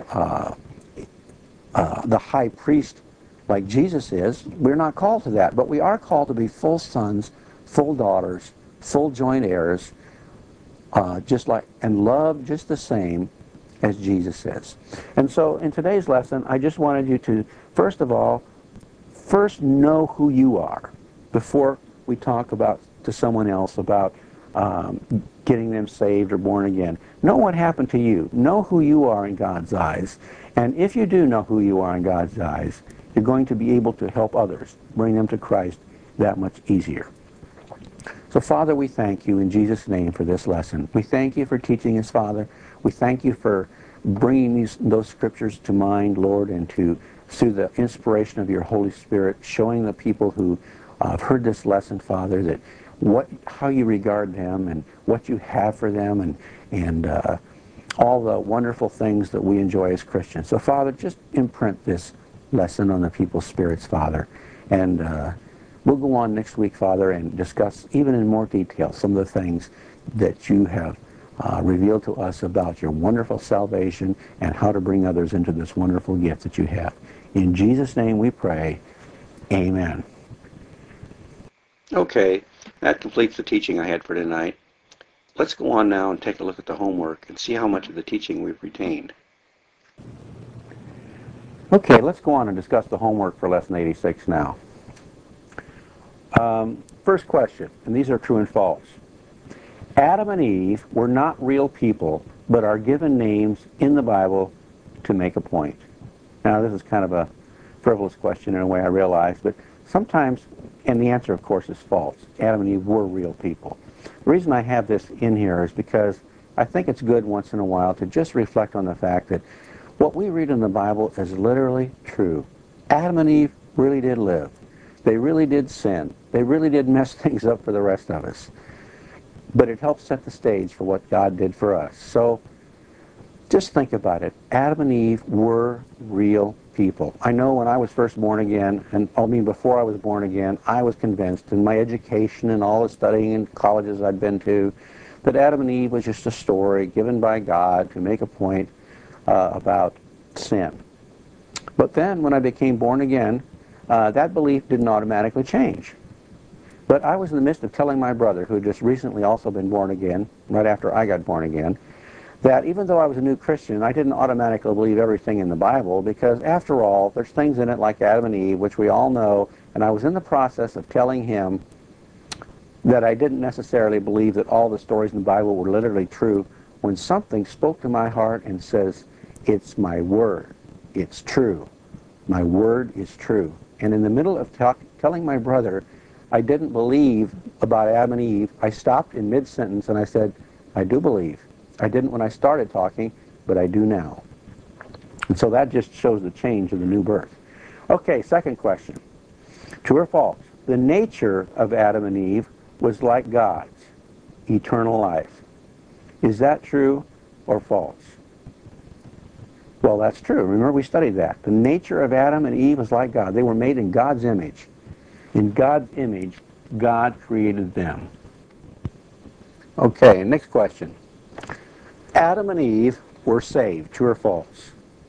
high priest like Jesus is. We're not called to that. But we are called to be full sons, full daughters, full joint heirs, and love just the same as Jesus is. And so in today's lesson, I just wanted you to, first of all, know who you are before we talk to someone else about getting them saved or born again. Know what happened to you. Know who you are in God's eyes. And if you do know who you are in God's eyes, you're going to be able to help others, bring them to Christ that much easier. So, Father, we thank you in Jesus' name for this lesson. We thank you for teaching us, Father. We thank you for bringing those scriptures to mind, Lord, and through the inspiration of your Holy Spirit, showing the people who have heard this lesson, Father, that how you regard them and what you have for them and all the wonderful things that we enjoy as Christians. So, Father, just imprint this lesson on the people's spirits, Father. And we'll go on next week, Father, and discuss even in more detail some of the things that you have revealed to us about your wonderful salvation and how to bring others into this wonderful gift that you have. In Jesus' name we pray. Amen. Okay, that completes the teaching I had for tonight. Let's go on now and take a look at the homework and see how much of the teaching we've retained. Okay, let's go on and discuss the homework for Lesson 86 now. First question, and these are true and false. Adam and Eve were not real people, but are given names in the Bible to make a point. Now, this is kind of a frivolous question in a way, I realize, but sometimes, and the answer, of course, is false. Adam and Eve were real people. The reason I have this in here is because I think it's good once in a while to just reflect on the fact that what we read in the Bible is literally true. Adam and Eve really did live. They really did sin. They really did mess things up for the rest of us. But it helps set the stage for what God did for us. So just think about it. Adam and Eve were real people. I know when I was first born again, and I mean before I was born again, I was convinced in my education and all the studying in colleges I'd been to that Adam and Eve was just a story given by God to make a point about sin. But then when I became born again, that belief didn't automatically change. But I was in the midst of telling my brother, who had just recently also been born again, right after I got born again, that even though I was a new Christian, I didn't automatically believe everything in the Bible, because after all, there's things in it like Adam and Eve, which we all know, and I was in the process of telling him that I didn't necessarily believe that all the stories in the Bible were literally true, when something spoke to my heart and says, it's my word, it's true. My word is true. And in the middle of telling my brother I didn't believe about Adam and Eve, I stopped in mid-sentence and I said, I do believe. I didn't when I started talking, but I do now. And so that just shows the change of the new birth. Okay, second question. True or false? The nature of Adam and Eve was like God's, eternal life. Is that true or false? Well, that's true. Remember, we studied that. The nature of Adam and Eve was like God. They were made in God's image. In God's image, God created them. Okay, next question. Adam and Eve were saved. True or false?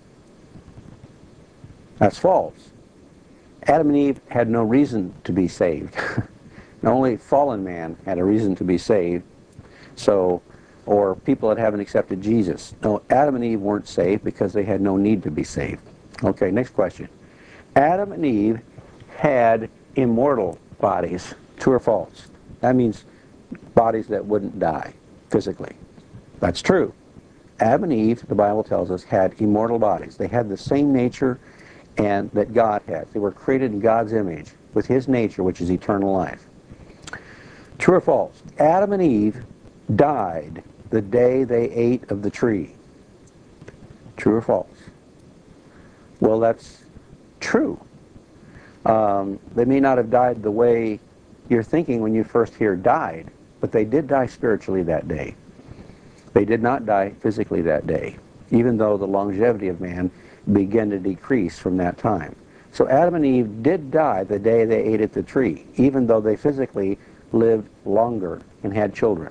That's false. Adam and Eve had no reason to be saved. Only fallen man had a reason to be saved. So, or people that haven't accepted Jesus. No, Adam and Eve weren't saved because they had no need to be saved. Okay, next question. Adam and Eve had immortal bodies. True or false? That means bodies that wouldn't die physically. That's true. Adam and Eve, the Bible tells us, had immortal bodies. They had the same nature and that God had. They were created in God's image with His nature, which is eternal life. True or false? Adam and Eve died the day they ate of the tree. True or false? Well, that's true. They may not have died the way you're thinking when you first hear died, but they did die spiritually that day. They did not die physically that day, even though the longevity of man began to decrease from that time. So Adam and Eve did die the day they ate at the tree, even though they physically lived longer and had children.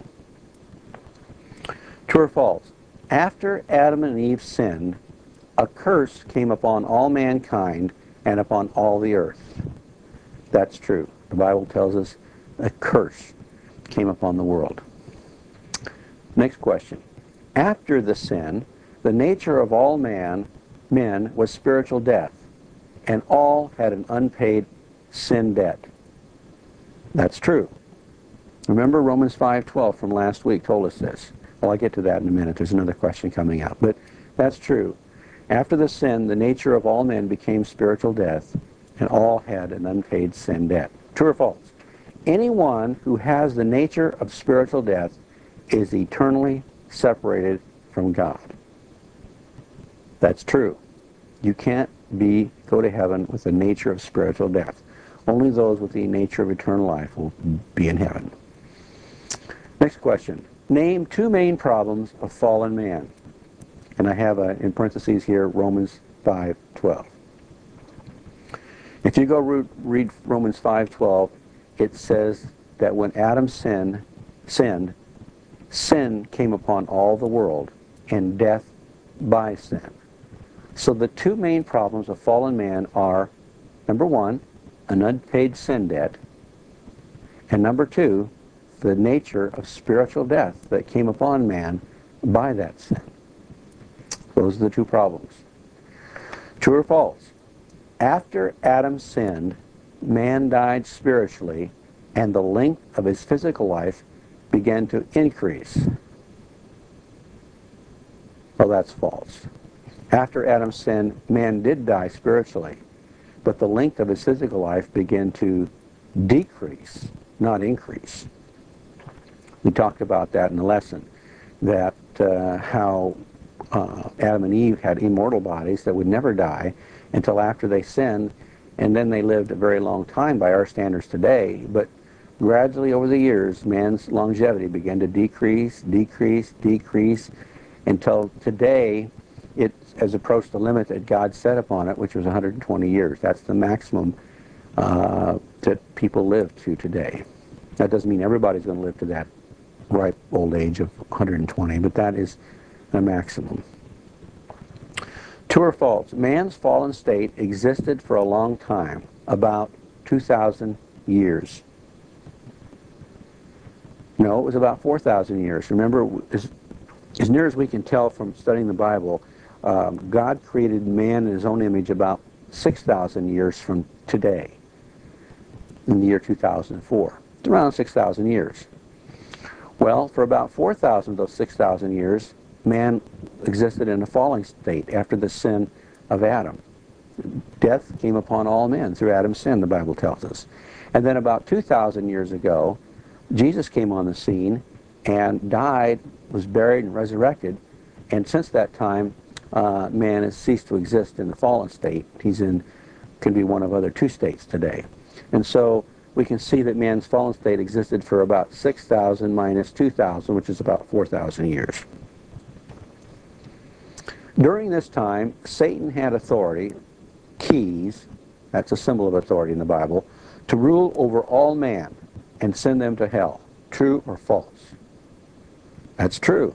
True or false? After Adam and Eve sinned, a curse came upon all mankind and upon all the earth. That's true. The Bible tells us a curse came upon the world. Next question. After the sin, the nature of all men was spiritual death, and all had an unpaid sin debt. That's true. Remember Romans 5:12 from last week told us this. Well, I'll get to that in a minute. There's another question coming up. But that's true. After the sin, the nature of all men became spiritual death, and all had an unpaid sin debt. True or false? Anyone who has the nature of spiritual death is eternally separated from God. That's true. You can't go to heaven with the nature of spiritual death. Only those with the nature of eternal life will be in heaven. Next question. Name two main problems of fallen man. And I have in parentheses here Romans 5:12. If you go read Romans 5:12, it says that when Adam sinned, sin came upon all the world, and death by sin. So the two main problems of fallen man are, number one, an unpaid sin debt, and number two, the nature of spiritual death that came upon man by that sin. Those are the two problems. True or false? After Adam sinned, man died spiritually, and the length of his physical life began to increase. Well, that's false. After Adam's sin, man did die spiritually, but the length of his physical life began to decrease, not increase. We talked about that in the lesson, that how Adam and Eve had immortal bodies that would never die until after they sinned, and then they lived a very long time by our standards today. But gradually over the years, man's longevity began to decrease, until today it has approached the limit that God set upon it, which was 120 years. That's the maximum that people live to today. That doesn't mean everybody's going to live to that ripe old age of 120, but that is the maximum. True or false? Man's fallen state existed for a long time, about 2,000 years. No, it was about 4,000 years. Remember, as near as we can tell from studying the Bible, God created man in his own image about 6,000 years from today, in the year 2004. It's around 6,000 years. Well, for about 4,000 of those 6,000 years, man existed in a falling state after the sin of Adam. Death came upon all men through Adam's sin, the Bible tells us. And then about 2,000 years ago, Jesus came on the scene and died, was buried, and resurrected. And since that time, man has ceased to exist in the fallen state. Can be one of other two states today. And so we can see that man's fallen state existed for about 6,000 minus 2,000, which is about 4,000 years. During this time, Satan had authority, keys, that's a symbol of authority in the Bible, to rule over all man and send them to hell. True or false? That's true.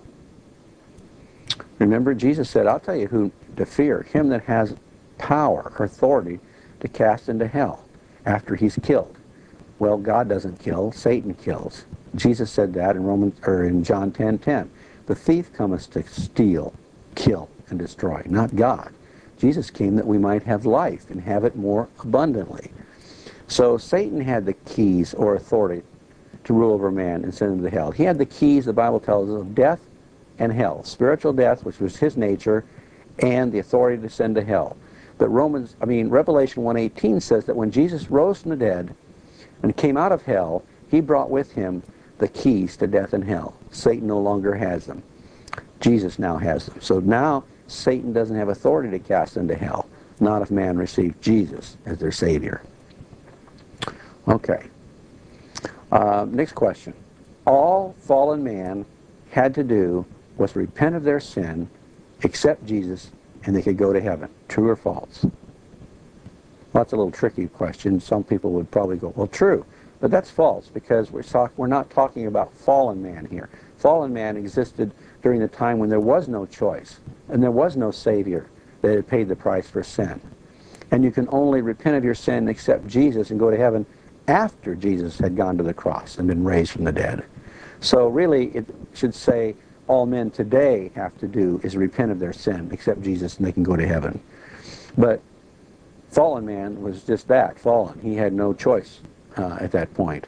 Remember, Jesus said, I'll tell you who to fear, him that has power or authority to cast into hell after he's killed. Well, God doesn't kill, Satan kills. Jesus said that in John 10:10. The thief cometh to steal, kill, and destroy, not God. Jesus came that we might have life and have it more abundantly. So Satan had the keys or authority to rule over man and send him to hell. He had the keys, the Bible tells us, of death and hell. Spiritual death, which was his nature, and the authority to send to hell. But Revelation 1:18 says that when Jesus rose from the dead and came out of hell, he brought with him the keys to death and hell. Satan no longer has them. Jesus now has them. So now Satan doesn't have authority to cast into hell, not if man received Jesus as their Savior. Okay. Next question. All fallen man had to do was repent of their sin, accept Jesus, and they could go to heaven. True or false? Well, that's a little tricky question. Some people would probably go, well, true. But that's false, because we're not talking about fallen man here. Fallen man existed during the time when there was no choice, and there was no Savior that had paid the price for sin. And you can only repent of your sin and accept Jesus and go to heaven after Jesus had gone to the cross and been raised from the dead. So really, it should say all men today have to do is repent of their sin, accept Jesus, and they can go to heaven. But fallen man was just that, fallen. He had no choice at that point.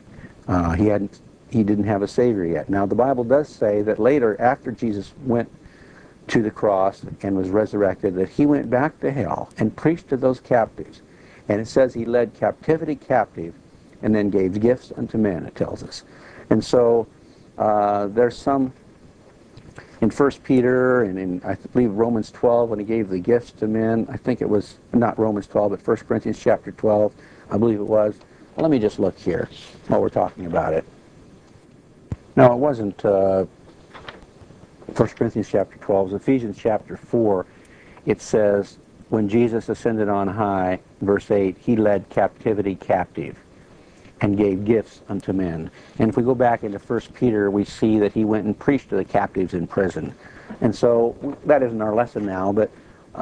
He didn't have a Savior yet. Now, the Bible does say that later, after Jesus went to the cross and was resurrected, that he went back to hell and preached to those captives. And it says he led captivity captive and then gave gifts unto men, it tells us. And so there's some in 1 Peter and in, I believe, Romans 12, when he gave the gifts to men. I think it was not Romans 12, but 1 Corinthians chapter 12, I believe it was. Well, let me just look here while we're talking about it. No, it wasn't 1 Corinthians chapter 12. It was Ephesians chapter 4. It says, when Jesus ascended on high, verse 8, he led captivity captive and gave gifts unto men. And if we go back into 1 Peter, we see that he went and preached to the captives in prison. And so that isn't our lesson now, but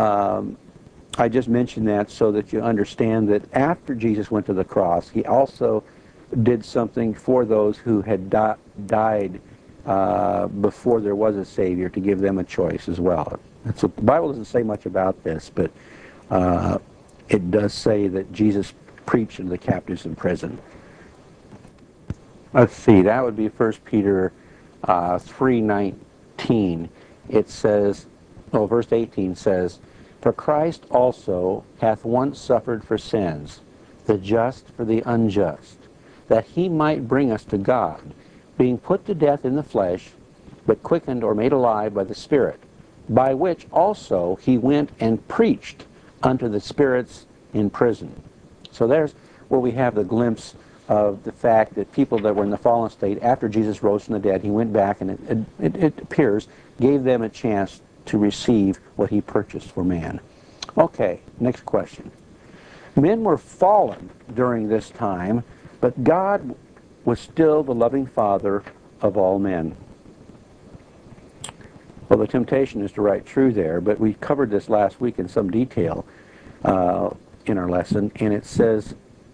I just mentioned that so that you understand that after Jesus went to the cross, he also did something for those who had died before there was a Savior, to give them a choice as well. So the Bible doesn't say much about this, but it does say that Jesus preached to the captives in prison. Let's see, that would be 1 Peter 3:19. It says, verse 18 says, "For Christ also hath once suffered for sins, the just for the unjust, that he might bring us to God, being put to death in the flesh, but quickened or made alive by the Spirit, by which also he went and preached unto the spirits in prison." So there's where we have the glimpse of the fact that people that were in the fallen state, after Jesus rose from the dead, he went back and it appears, gave them a chance to receive what he purchased for man. Okay, next question. Men were fallen during this time, but God was still the loving Father of all men. Well, the temptation is to write true there, but we covered this last week in some detail in our lesson, and it says,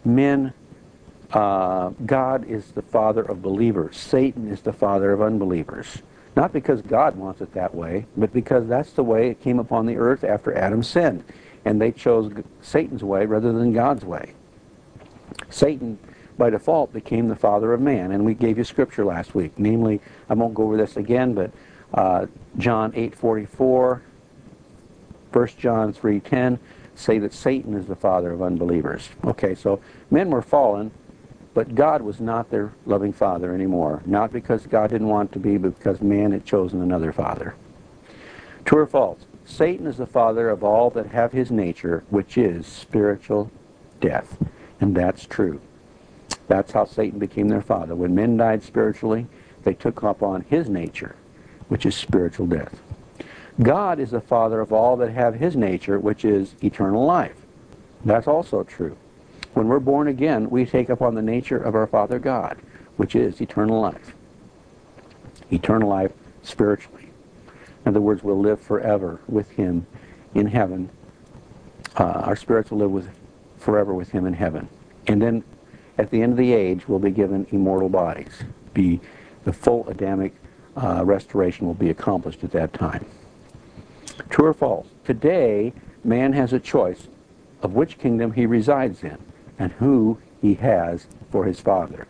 God is the father of believers. Satan is the father of unbelievers. Not because God wants it that way, but because that's the way it came upon the earth after Adam sinned. And they chose Satan's way rather than God's way. Satan, by default, became the father of man. And we gave you scripture last week. Namely, I won't go over this again, but John 8:44, 1 John 3:10 say that Satan is the father of unbelievers. Okay, so men were fallen, but God was not their loving father anymore. Not because God didn't want to be, but because man had chosen another father. True or false? Satan is the father of all that have his nature, which is spiritual death. And that's true. That's how Satan became their father. When men died spiritually, they took upon his nature, which is spiritual death. God is the father of all that have his nature, which is eternal life. That's also true. When we're born again, we take upon the nature of our Father God, which is eternal life. Eternal life spiritually. In other words, we'll live forever with him in heaven. Our spirits will live forever with him in heaven. And then at the end of the age, we'll be given immortal bodies. The full Adamic restoration will be accomplished at that time. True or false? Today, man has a choice of which kingdom he resides in and who he has for his father.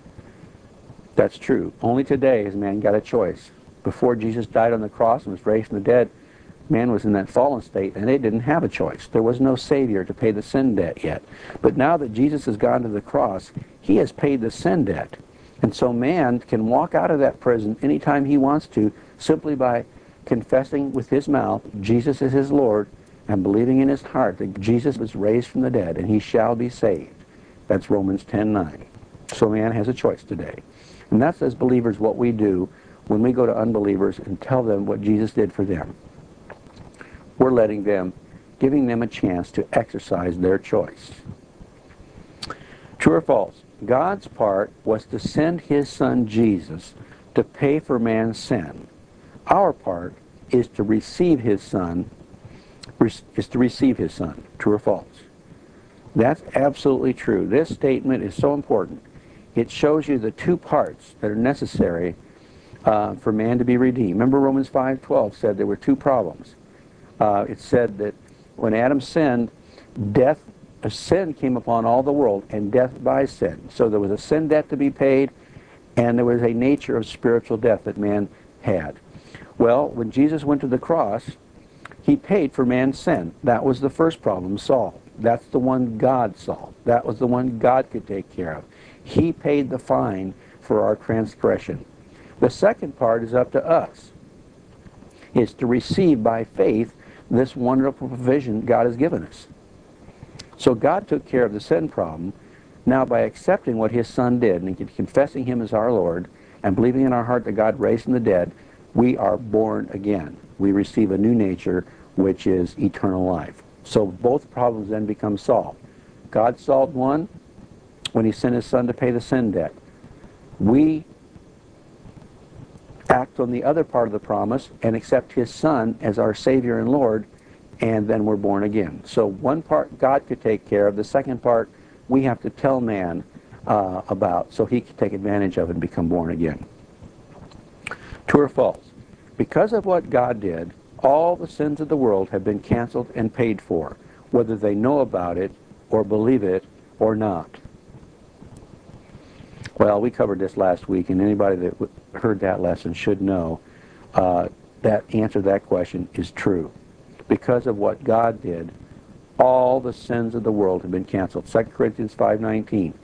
That's true. Only today has man got a choice. Before Jesus died on the cross and was raised from the dead, man was in that fallen state, and they didn't have a choice. There was no Savior to pay the sin debt yet. But now that Jesus has gone to the cross, he has paid the sin debt. And so man can walk out of that prison anytime he wants to, simply by confessing with his mouth Jesus is his Lord, and believing in his heart that Jesus was raised from the dead and he shall be saved. That's Romans 10:9. So man has a choice today. And that's, as believers, what we do when we go to unbelievers and tell them what Jesus did for them. We're giving them a chance to exercise their choice. True or false? God's part was to send his son Jesus to pay for man's sin. Our part is to receive his son. True or false? That's absolutely true. This statement is so important. It shows you the two parts that are necessary for man to be redeemed. Remember Romans 5:12 said there were two problems. It said that when Adam sinned, sin came upon all the world, and death by sin. So there was a sin debt to be paid, and there was a nature of spiritual death that man had. Well, when Jesus went to the cross, he paid for man's sin. That was the first problem solved. That's the one God solved. That was the one God could take care of. He paid the fine for our transgression. The second part is up to us. It's to receive by faith this wonderful provision God has given us. So God took care of the sin problem. Now by accepting what his son did and confessing him as our Lord and believing in our heart that God raised from the dead, we are born again. We receive a new nature, which is eternal life. So both problems then become solved. God solved one when he sent his son to pay the sin debt. We act on the other part of the promise and accept his son as our Savior and Lord, and then we're born again. So one part God could take care of. The second part we have to tell man about so he can take advantage of it and become born again. True or false? Because of what God did, all the sins of the world have been canceled and paid for, whether they know about it or believe it or not. Well, we covered this last week, and anybody that heard that lesson should know that answer to that question is true. Because of what God did, all the sins of the world have been canceled. 2 Corinthians 5:19.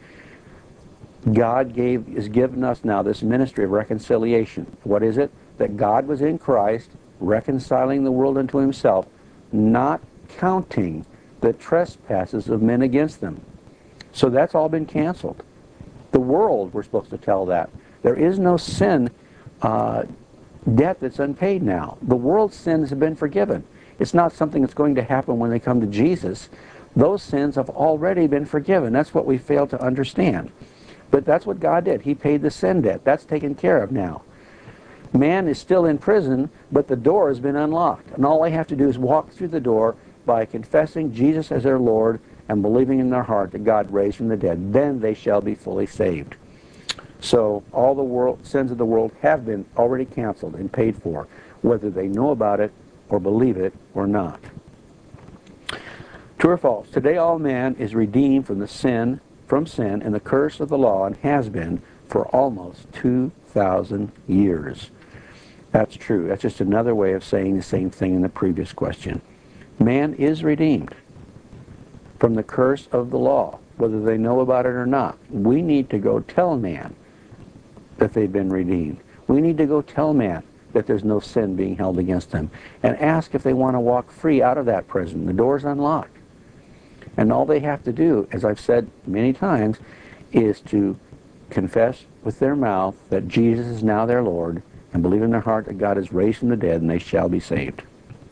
God has given us now this ministry of reconciliation. What is it? That God was in Christ, reconciling the world unto himself, not counting the trespasses of men against them. So that's all been canceled. The world, we're supposed to tell that. There is no sin debt that's unpaid now. The world's sins have been forgiven. It's not something that's going to happen when they come to Jesus. Those sins have already been forgiven. That's what we fail to understand. But that's what God did. He paid the sin debt. That's taken care of now. Man is still in prison, but the door has been unlocked. And all they have to do is walk through the door by confessing Jesus as their Lord and believing in their heart that God raised from the dead. Then they shall be fully saved. So all the sins of the world have been already canceled and paid for, whether they know about it or believe it or not. True or false? Today all man is redeemed from sin and the curse of the law, and has been for almost 2,000 years. That's true. That's just another way of saying the same thing in the previous question. Man is redeemed from the curse of the law, whether they know about it or not. We need to go tell man that they've been redeemed. We need to go tell man that there's no sin being held against them, and ask if they want to walk free out of that prison. The door's unlocked. And all they have to do, as I've said many times, is to confess with their mouth that Jesus is now their Lord, and believe in their heart that God is raised from the dead, and they shall be saved.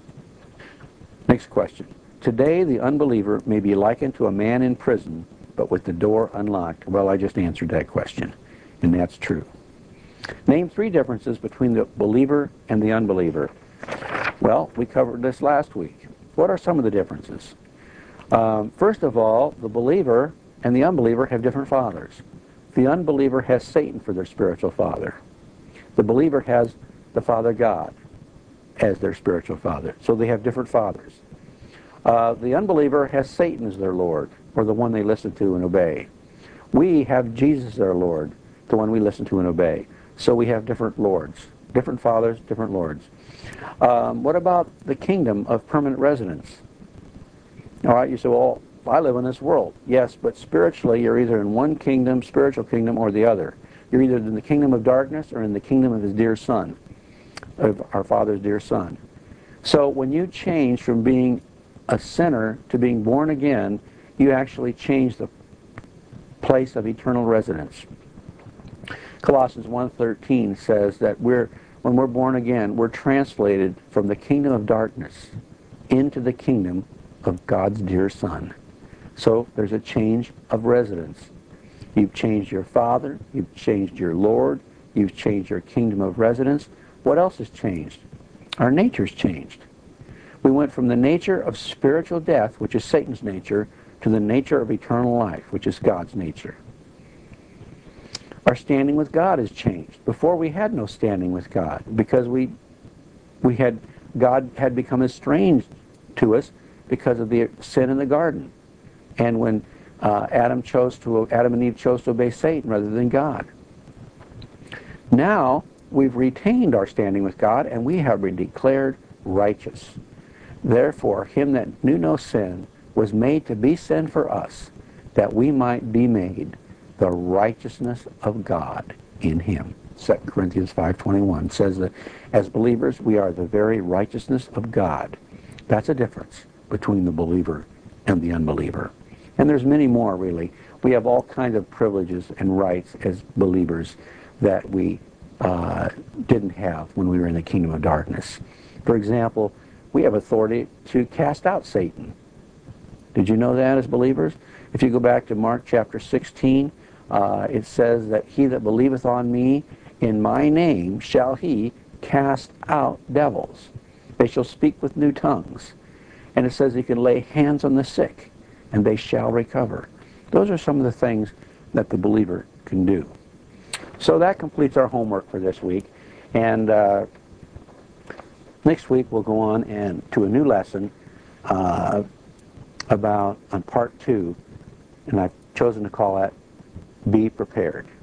Next question. Today the unbeliever may be likened to a man in prison, but with the door unlocked. Well, I just answered that question, and that's true. Name 3 differences between the believer and the unbeliever. Well, we covered this last week. What are some of the differences? First of all, the believer and the unbeliever have different fathers. The unbeliever has Satan for their spiritual father. The believer has the Father God as their spiritual father. So they have different fathers. The unbeliever has Satan as their Lord, or the one they listen to and obey. We have Jesus as our Lord, the one we listen to and obey. So we have different lords, different fathers, different lords. What about the kingdom of permanent residence? All right, you say, well, I live in this world. Yes, but spiritually you're either in one kingdom, spiritual kingdom, or the other. You're either in the kingdom of darkness or in the kingdom of his dear Son, of our Father's dear Son. So when you change from being a sinner to being born again, you actually change the place of eternal residence. Colossians 1:13 says that when we're born again, we're translated from the kingdom of darkness into the kingdom of God's dear Son. So there's a change of residence. You've changed your Father, you've changed your Lord, you've changed your kingdom of residence. What else has changed? Our nature's changed. We went from the nature of spiritual death, which is Satan's nature, to the nature of eternal life, which is God's nature. Our standing with God has changed. Before we had no standing with God because God had become estranged to us because of the sin in the garden. And when Adam and Eve chose to obey Satan rather than God. Now we've retained our standing with God, and we have been declared righteous. Therefore, him that knew no sin was made to be sin for us, that we might be made the righteousness of God in him. 2 Corinthians 5:21 says that as believers, we are the very righteousness of God. That's a difference between the believer and the unbeliever. And there's many more, really. We have all kinds of privileges and rights as believers that we didn't have when we were in the kingdom of darkness. For example, we have authority to cast out Satan. Did you know that as believers? If you go back to Mark chapter 16, it says that he that believeth on me, in my name shall he cast out devils. They shall speak with new tongues. And it says he can lay hands on the sick, and they shall recover. Those are some of the things that the believer can do. So that completes our homework for this week. And next week we'll go on to a new lesson on part 2, and I've chosen to call that Be Prepared.